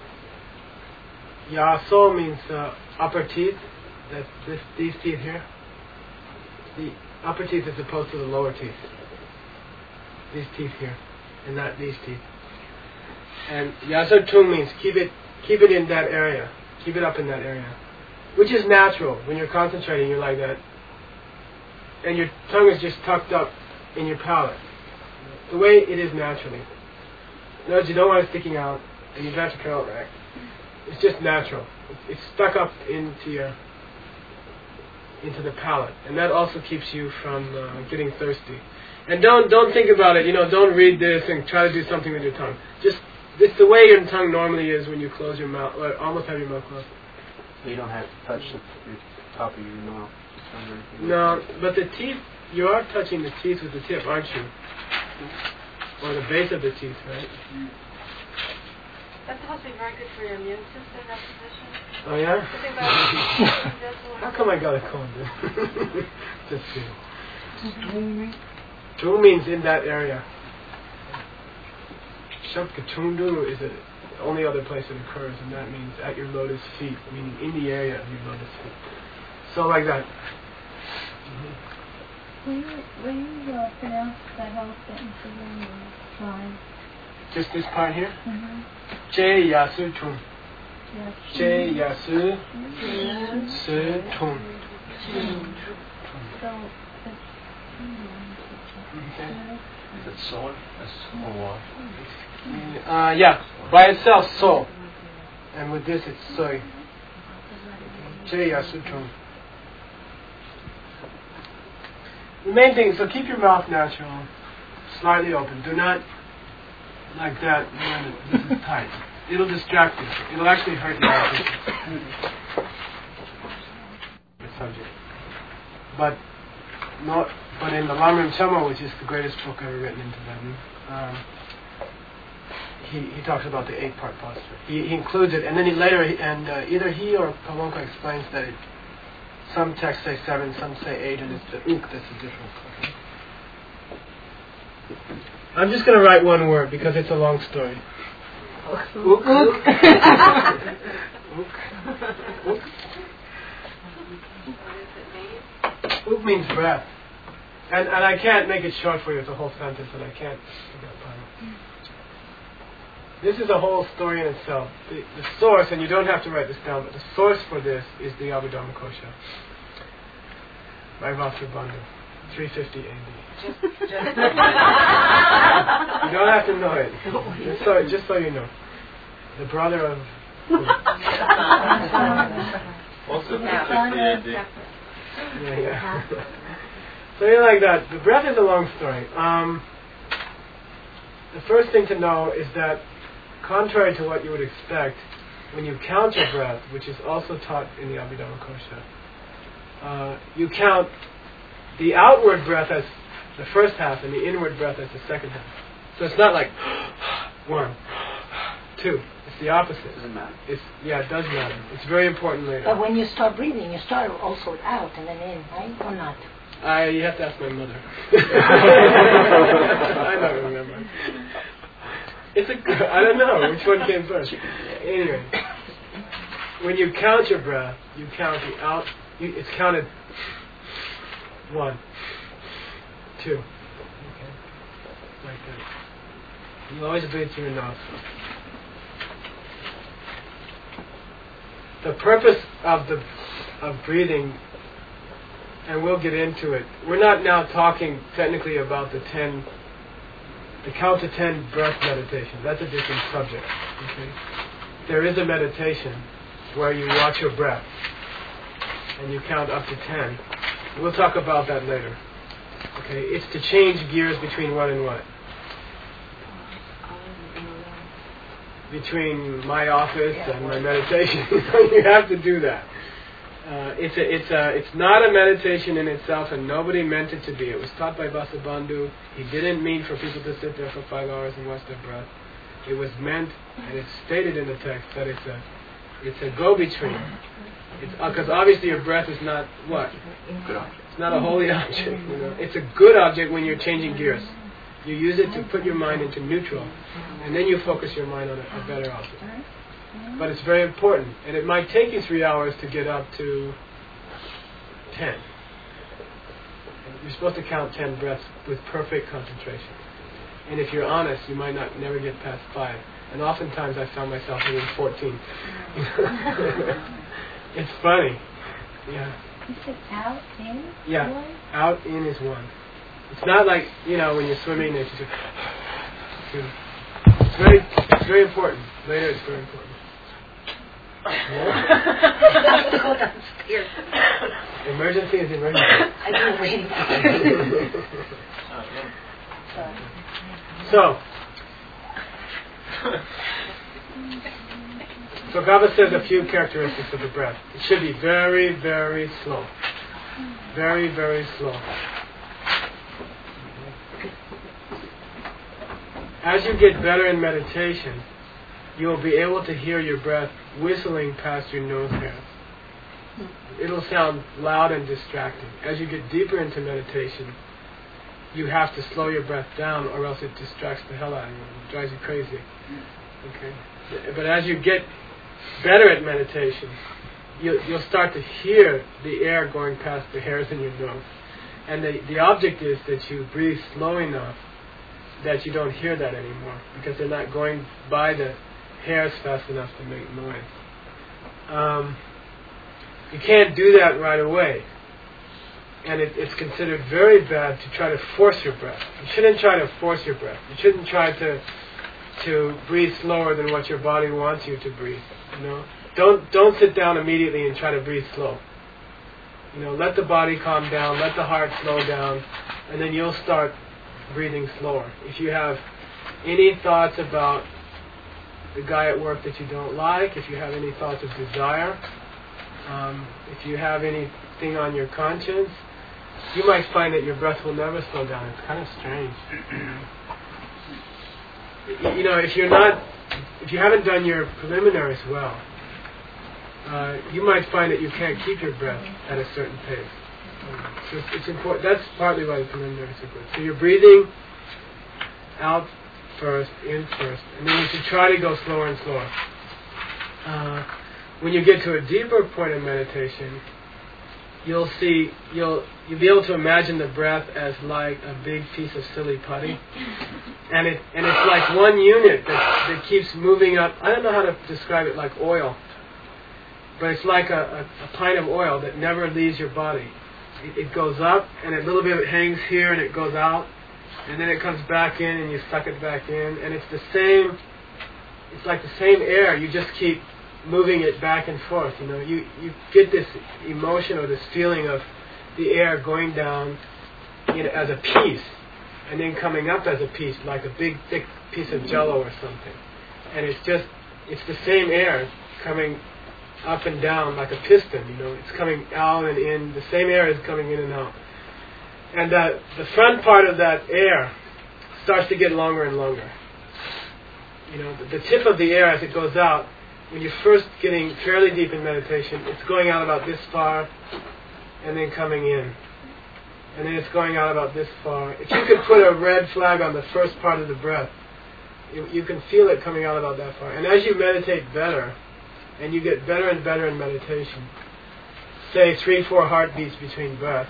Yaso means upper teeth. That's these teeth here. The upper teeth is opposed to the lower teeth. These teeth here, and not these teeth. And Yaso Tung means keep it in that area. Keep it up in that area, which is natural. When you're concentrating, you're like that, and your tongue is just tucked up in your palate, the way it is naturally. In other words, you don't want it sticking out, and you don't have to curl it back. It's just natural. It's stuck up into the palate, and that also keeps you from getting thirsty. And don't think about it. Don't read this and try to do something with your tongue. Just it's the way your tongue normally is when you close your mouth, or almost have your mouth closed. So you don't have to touch the top of your mouth. No, but the teeth, you are touching the teeth with the tip, aren't you? Or the base of the teeth, right? That's supposed to be very good for your immune system, that position. Oh, yeah? How come I got a cold? Just kidding. Tung means in that area. Shabka Tungdu is the only other place it occurs, and that means at your lotus feet, meaning in the area of your lotus feet. So like that. Will you pronounce the whole sentence again or line? Just this part here? Mm-hmm. Je yasu tun. Je yasu su tun. So, Okay. Is it soy? Or Yeah, by itself, so. And with this, it's soy. Je yasu tun. The main thing is, so keep your mouth natural, slightly open. Do not, like that, this is tight. It'll distract you. It'll actually hurt you. The subject. But in the Lamrim Chama, which is the greatest book ever written in Tibetan, he talks about the 8-part posture. He includes it, and then either he or Pavonka explains that some texts say 7, some say 8, and it's the uk that's the difference. Okay? I'm just going to write one word because it's a long story. Uk. Uk. Uk. Uk means breath. And I can't make it short for you. It's a whole sentence, and I can't. This is a whole story in itself. The source, and you don't have to write this down, but the source for this is the Abhidhamma Kosha by Vasubandhu, 350 AD. You don't have to know it. Just so you know. The brother of... Also 350 AD. Yeah. So you're like that. The breath is a long story. The first thing to know is that contrary to what you would expect, when you count your breath, which is also taught in the Abhidhamma Kosha, you count the outward breath as the first half and the inward breath as the second half. So it's not like 1, 2. It's the opposite. Does it matter? It does matter. It's very important later. But when you start breathing, you start also out and then in, right? Or not? You have to ask my mother. I don't remember. I don't know which one came first. Anyway, when you count your breath, you count the out. It's counted 1, 2. Okay, like that. You always breathe through your nose. The purpose of breathing, and we'll get into it. We're not now talking technically about the count to 10 breath meditation. That's a different subject. Okay? There is a meditation where you watch your breath and you count up to 10. We'll talk about that later. Okay? It's to change gears between what and what? Between my office and my meditation. You have to do that. It's not a meditation in itself, and nobody meant it to be. It was taught by Vasubandhu. He didn't mean for people to sit there for 5 hours and watch their breath. It was meant, and it's stated in the text, that it's a go-between. Because obviously your breath is not what? Good object. It's not a holy object. You know? It's a good object when you're changing gears. You use it to put your mind into neutral, and then you focus your mind on a better object. But it's very important, and it might take you 3 hours to get up to 10. You're supposed to count 10 breaths with perfect concentration. And if you're honest, you might never get past 5. And oftentimes I found myself doing 14. It's funny. Yeah. You said out, in? Yeah. 1? Out, in is 1. It's not like, when you're swimming, it's just 2. It's very important. Later it's very important. Emergency is emergency. I do waiting. So Gaba says a few characteristics of the breath. It should be very, very slow. Very, very slow. As you get better in meditation, you will be able to hear your breath whistling past your nose hairs. It'll sound loud and distracting. As you get deeper into meditation, you have to slow your breath down, or else it distracts the hell out of you. It drives you crazy. Okay. But as you get better at meditation, you'll start to hear the air going past the hairs in your nose. And the object is that you breathe slow enough that you don't hear that anymore, because they're not going by the hairs fast enough to make noise. You can't do that right away. And it's considered very bad to try to force your breath. You shouldn't try to force your breath. You shouldn't try to breathe slower than what your body wants you to breathe. You know, don't sit down immediately and try to breathe slow. You know, let the body calm down, let the heart slow down, and then you'll start breathing slower. If you have any thoughts about the guy at work that you don't like, if you have any thoughts of desire, if you have anything on your conscience, you might find that your breath will never slow down. It's kind of strange. You know, if you haven't done your preliminaries well, you might find that you can't keep your breath at a certain pace. So it's important. That's partly why the preliminaries are good. So you're breathing out first, in first, and then you should try to go slower and slower. When you get to a deeper point of meditation, you'll be able to imagine the breath as like a big piece of silly putty, and it's like one unit that keeps moving up. I don't know how to describe it, like oil, but it's like a pint of oil that never leaves your body. It goes up, and a little bit of it hangs here, and it goes out, and then it comes back in, and you suck it back in, and it's the same. It's like the same air. You just keep moving it back and forth. You know, you get this emotion or this feeling of the air going down as a piece, and then coming up as a piece, like a big thick piece of jello or something. And it's the same air coming up and down like a piston. You know, it's coming out and in. The same air is coming in and out. And the front part of that air starts to get longer and longer. You know, the tip of the air as it goes out, when you're first getting fairly deep in meditation, it's going out about this far and then coming in. And then it's going out about this far. If you could put a red flag on the first part of the breath, you can feel it coming out about that far. And as you meditate better, and you get better and better in meditation, say 3-4 heartbeats between breaths,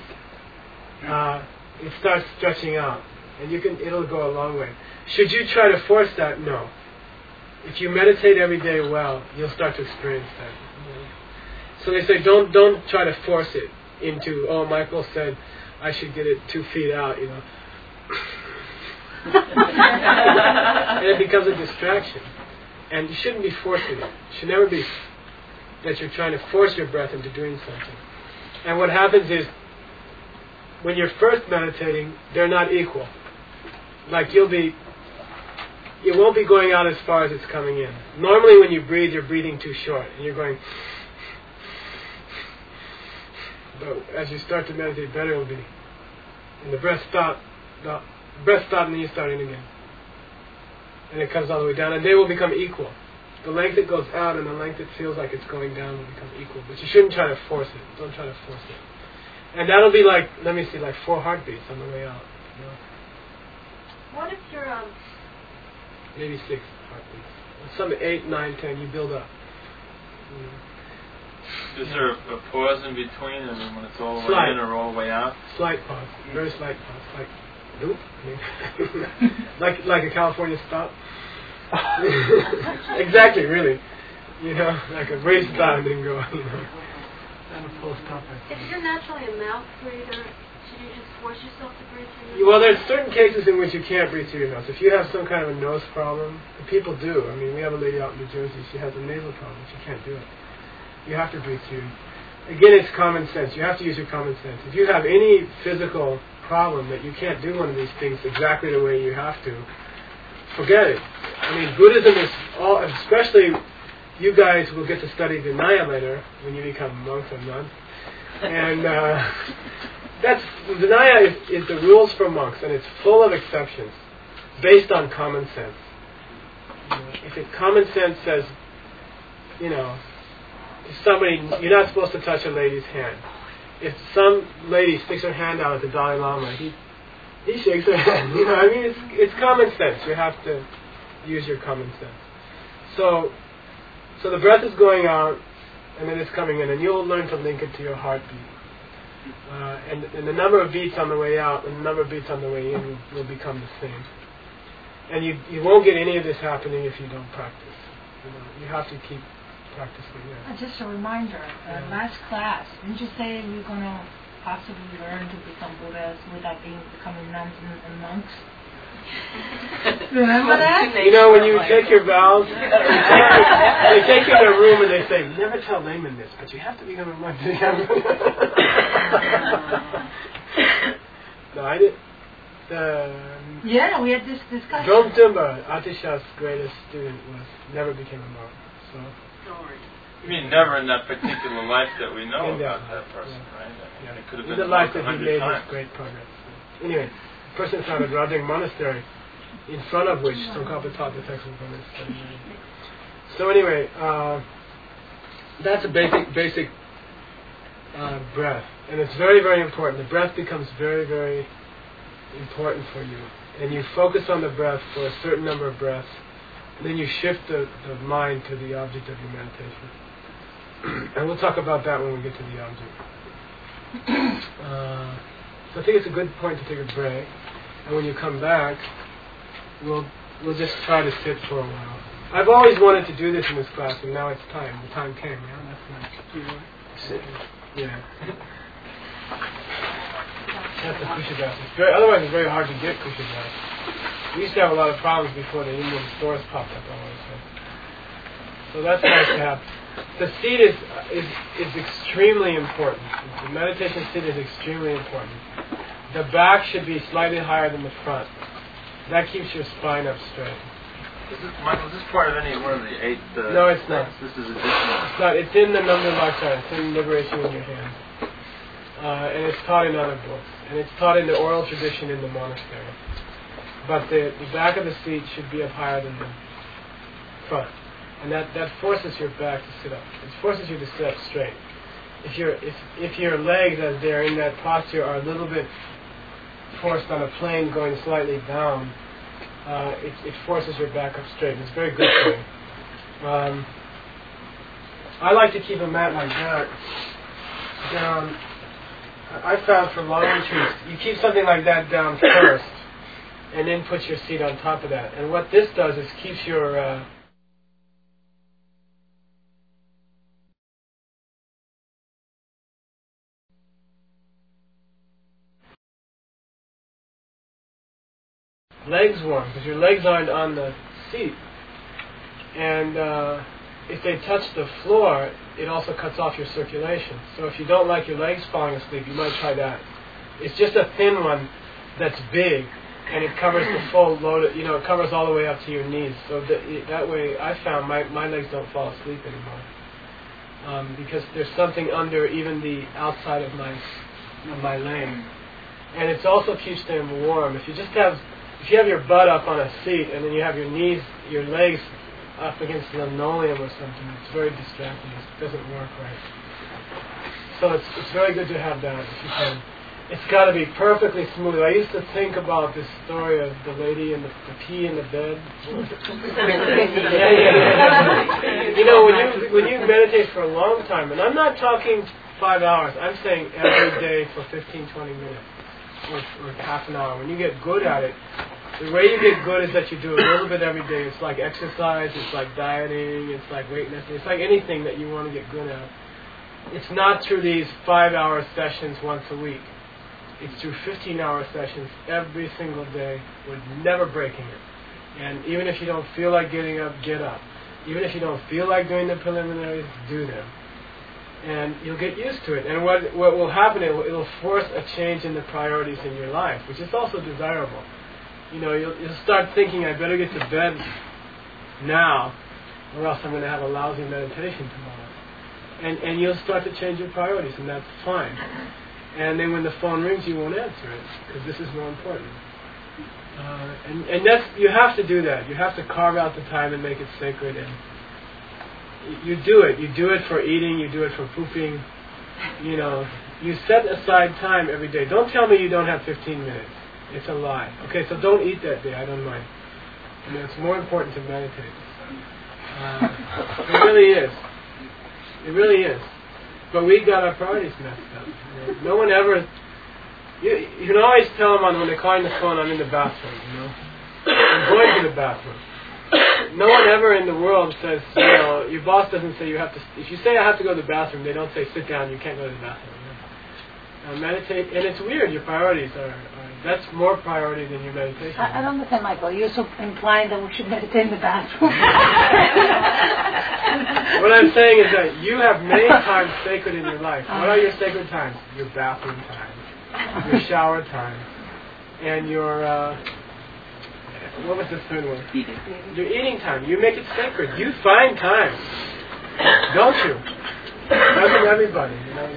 it starts stretching out. And it'll go a long way. Should you try to force that? No. If you meditate every day well, you'll start to experience that. So they say don't try to force it into, oh, Michael said I should get it 2 feet out, you know. And it becomes a distraction. And you shouldn't be forcing it. It should never be that you're trying to force your breath into doing something. And what happens is, when you're first meditating, they're not equal. Like it won't be going out as far as it's coming in. Normally when you breathe, you're breathing too short, and you're going. But as you start to meditate better, it'll be, and the breath stop, and then you start in again. And it comes all the way down, and they will become equal. The length it goes out and the length it feels like it's going down will become equal. But you shouldn't try to force it. Don't try to force it. And that'll be like 4 heartbeats on the way out. You know? What if you're Maybe 6 heartbeats. Some 8, 9, 10. You build up. Is there a pause in between, and when it's all the way in or all the way out? Slight pause. Very slight pause. Like, nope. like a California stop. Exactly, really. You know, like a brief stop and then go, you know. And a full stop. If you're naturally a mouth breather, should you just force yourself to breathe through your nose? Well, there's certain cases in which you can't breathe through your nose. If you have some kind of a nose problem, and people do. I mean, we have a lady out in New Jersey, she has a nasal problem. She can't do it. You have to breathe through. Again, it's common sense. You have to use your common sense. If you have any physical problem that you can't do one of these things exactly the way you have to, forget it. I mean, Buddhism is all, especially you guys will get to study Vinaya later when you become monks or nuns. And Vinaya is the rules for monks, and it's full of exceptions based on common sense. If common sense says, you know, if somebody, you're not supposed to touch a lady's hand. If some lady sticks her hand out at the Dalai Lama, he shakes her hand. You know, I mean, it's common sense. You have to use your common sense. So the breath is going out, and then it's coming in, and you'll learn to link it to your heartbeat. And the number of beats on the way out and the number of beats on the way in will become the same. And you won't get any of this happening if you don't practice. You have to keep practicing. Yeah. Just a reminder, last class, didn't you say we're going to possibly learn to become Buddhas without becoming nuns and monks? Remember that? When you take your vows, they take you in a room and they say, never tell laymen this, but you have to become a monk. No, I did. We had this discussion. Drome Tumba, Atisha's greatest student, never became a monk. So. You mean never in that particular life that we know about that person, right? Yeah. It could have been the life that he made times. his great progress. So. Anyway, the person founded Rading Monastery, in front of which Tsongkhapa taught the text of Buddhist. So anyway, that's a basic breath, and it's very, very important. The breath becomes very, very important for you, and you focus on the breath for a certain number of breaths, and then you shift the mind to the object of your meditation. And we'll talk about that when we get to the object. So I think it's a good point to take a break, and when you come back, we'll just try to sit for a while. I've always wanted to do this in this class, and now it's time. The time came. Yeah, that's nice. Sit. Yeah. That's the Kushadas. Otherwise, it's very hard to get Kushadas. We used to have a lot of problems before the Indian stores popped up all over the place. So that's nice to have. The seat is extremely important. The meditation seat is extremely important. The back should be slightly higher than the front. That keeps your spine up straight. Michael, is this part of any one of the 8? No, it's not. This is additional. It's not. It's in the Namdal Lakshana. It's in Liberation in Your Hand. And it's taught in other books. And it's taught in the oral tradition in the monastery. But the back of the seat should be up higher than the front. And that forces your back to sit up. It forces you to sit up straight. If your legs, as they're in that posture, are a little bit forced on a plane going slightly down, it forces your back up straight. And it's very good for you. I like to keep a mat like that down. I found for long retreats, you keep something like that down first, and then put your seat on top of that. And what this does is keeps your legs warm, because your legs aren't on the seat. And if they touch the floor, it also cuts off your circulation. So if you don't like your legs falling asleep, you might try that. It's just a thin one that's big, and it covers the full load. It covers all the way up to your knees. So that way, I found my legs don't fall asleep anymore, because there's something under even the outside of my leg, and it also keeps them warm. If you have your butt up on a seat and then you have your legs up against linoleum or something, it's very distracting. It doesn't work right. So it's very good to have that if you can. It's got to be perfectly smooth. I used to think about this story of the lady and the pee in the bed. When you meditate for a long time, and I'm not talking 5 hours, I'm saying every day for 15-20 minutes or half an hour. When you get good at it, the way you get good is that you do a little bit every day. It's like exercise, it's like dieting, it's like weightlifting, it's like anything that you want to get good at. It's not through these 5-hour sessions once a week. It's through 15-hour sessions every single day with never breaking it. And even if you don't feel like getting up, get up. Even if you don't feel like doing the preliminaries, do them. And you'll get used to it. And what will happen, it'll force a change in the priorities in your life, which is also desirable. You'll start thinking, I better get to bed now, or else I'm going to have a lousy meditation tomorrow. And you'll start to change your priorities, and that's fine. And then when the phone rings, you won't answer it, because this is more important. And you have to do that. You have to carve out the time and make it sacred. And you do it. You do it for eating. You do it for pooping. You set aside time every day. Don't tell me you don't have 15 minutes. It's a lie. Okay, so don't eat that day. I don't mind. It's more important to meditate. It really is. It really is. But we got our priorities messed up. No one ever... You can always tell them when they call on the phone, I'm in the bathroom, I'm going to the bathroom. No one ever in the world says, your boss doesn't say you have to... If you say I have to go to the bathroom, they don't say sit down, you can't go to the bathroom. Meditate, and it's weird, your priorities are that's more priority than your meditation. I don't understand, Michael. You're so implying that we should meditate in the bathroom. What I'm saying is that you have many times sacred in your life. What are your sacred times? Your bathroom time, your shower time, and your, what was the third one? Eating. Your eating time. You make it sacred. You find time. Don't you? Doesn't everybody?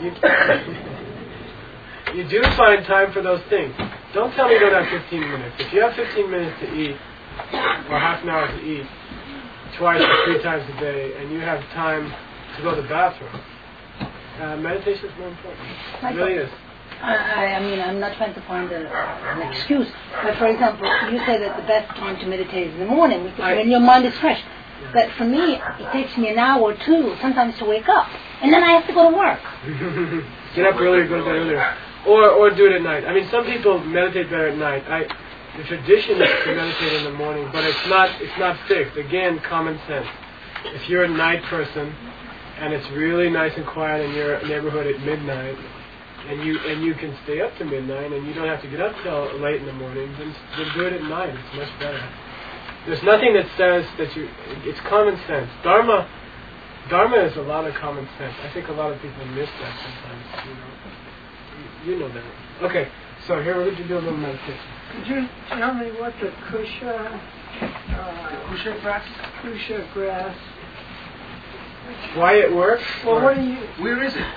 You do find time for those things. Don't tell me you don't have 15 minutes. If you have 15 minutes to eat, or half an hour to eat, twice or 3 times a day, and you have time to go to the bathroom, meditation is more important. It really is. I mean, I'm not trying to find an excuse, but for example, you say that the best time to meditate is in the morning, because when your mind is fresh. But for me, it takes me an hour or 2 sometimes to wake up, and then I have to go to work. Get up earlier, go to bed earlier. Or do it at night. I mean, some people meditate better at night. The tradition is to meditate in the morning, but it's not fixed. Again, common sense. If you're a night person, and it's really nice and quiet in your neighborhood at midnight, and you can stay up to midnight, and you don't have to get up till late in the morning, then do it at night. It's much better. There's nothing that says that it's common sense. Dharma is a lot of common sense. I think a lot of people miss that sometimes, You know that. Okay, so here we're going to do a little meditation. Could you tell me what the kusha grass? Why it works? Well, what do you... Where is it? Yes,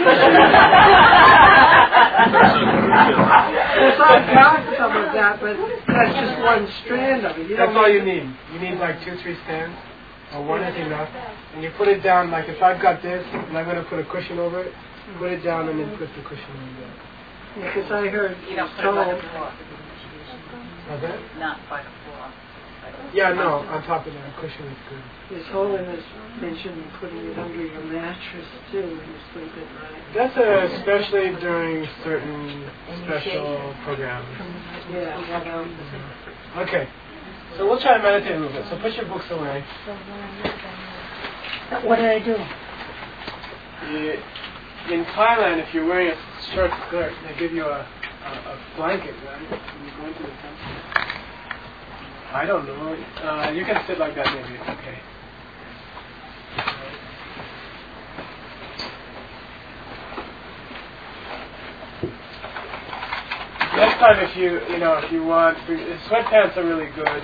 I've got some of that, but that's just one strand of it. That's all you need. You need like 2-3 strands, or one is enough. And you put it down, like if I've got this, and I'm going to put a cushion over it, put it down and then put the cushion on there. Because I heard You don't put it on the floor. How's that? Not by the floor. Yeah, no, on top of that, cushion is good. His Holiness mentioned putting it under your mattress too when you sleep at night. That's especially during certain special programs. Yeah. Okay, so we'll try to meditate a little bit. So put your books away. What did I do? In Thailand, if you're wearing a short skirt, they give you a blanket, right? When you go into the temple. I don't know. You can sit like that, maybe. It's okay. Next time, if you want, sweatpants are really good.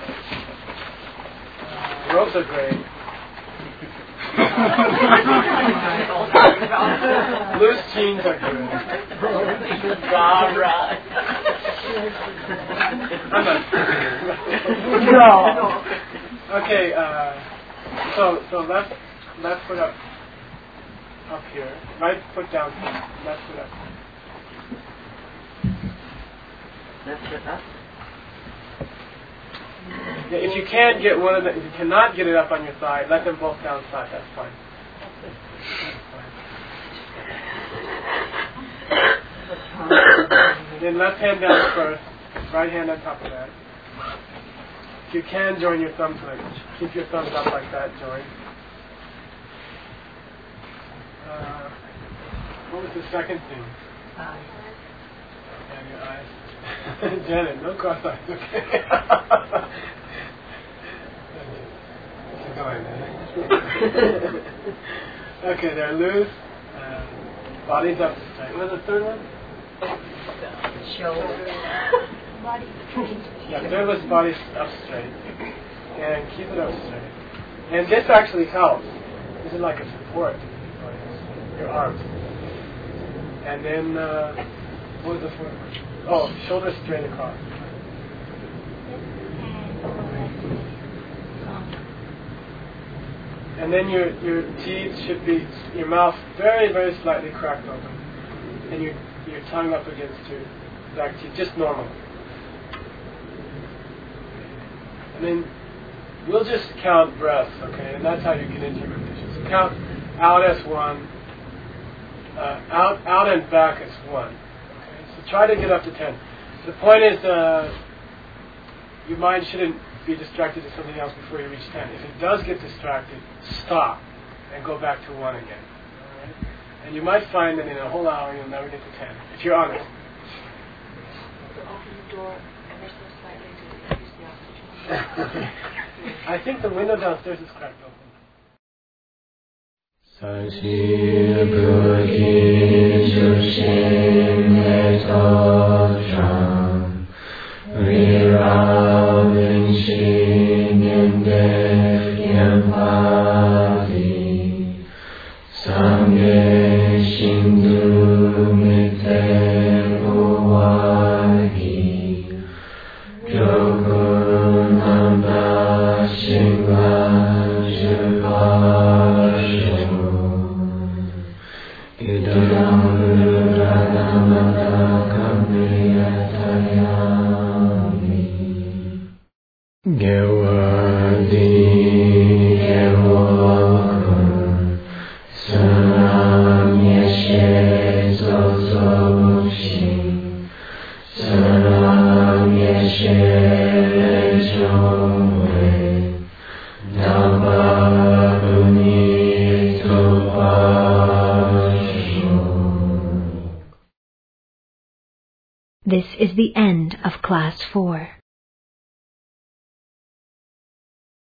Robes are great. Loose jeans are good. No. Okay, so left foot up here, right foot down, left foot up. Left foot up. Yeah, if you can't get one of them, if you cannot get it up on your thigh, let them both down side. That's fine. And then left hand down first, right hand on top of that. If you can, join your thumbs like keep your thumbs up like that. Join. What was the second thing? Yeah, your eyes. Janet, no cross eyes, okay? Go ahead. Okay, they're loose. Body's up straight. What was the third one? Shoulder. Body. Yeah, third was body up straight. And keep it up straight. And this actually helps. This is like a support for your arms. And then, what was the fourth one? Oh, shoulders straight across. And then your teeth should be, your mouth very, very slightly cracked open. And your tongue up against your back teeth, just normal. And then we'll just count breaths, okay? And that's how you get into your meditation. So count out as 1, Out and back is 1. Okay, so try to get up to 10. The point is, your mind shouldn't be distracted to something else before you reach 10. If it does get distracted, stop and go back to 1 again. All right? And you might find that in a whole hour you'll never get to 10, if you're honest. So open the door ever so slightly to increase the oxygen. I think the window downstairs is cracked open. Sashir Buddhi Shushin Letotram Viravin Shin Yendek Yampadi Sangye Shindu Mite Uwagi Jogunanda Shingla This is the end of Class 4.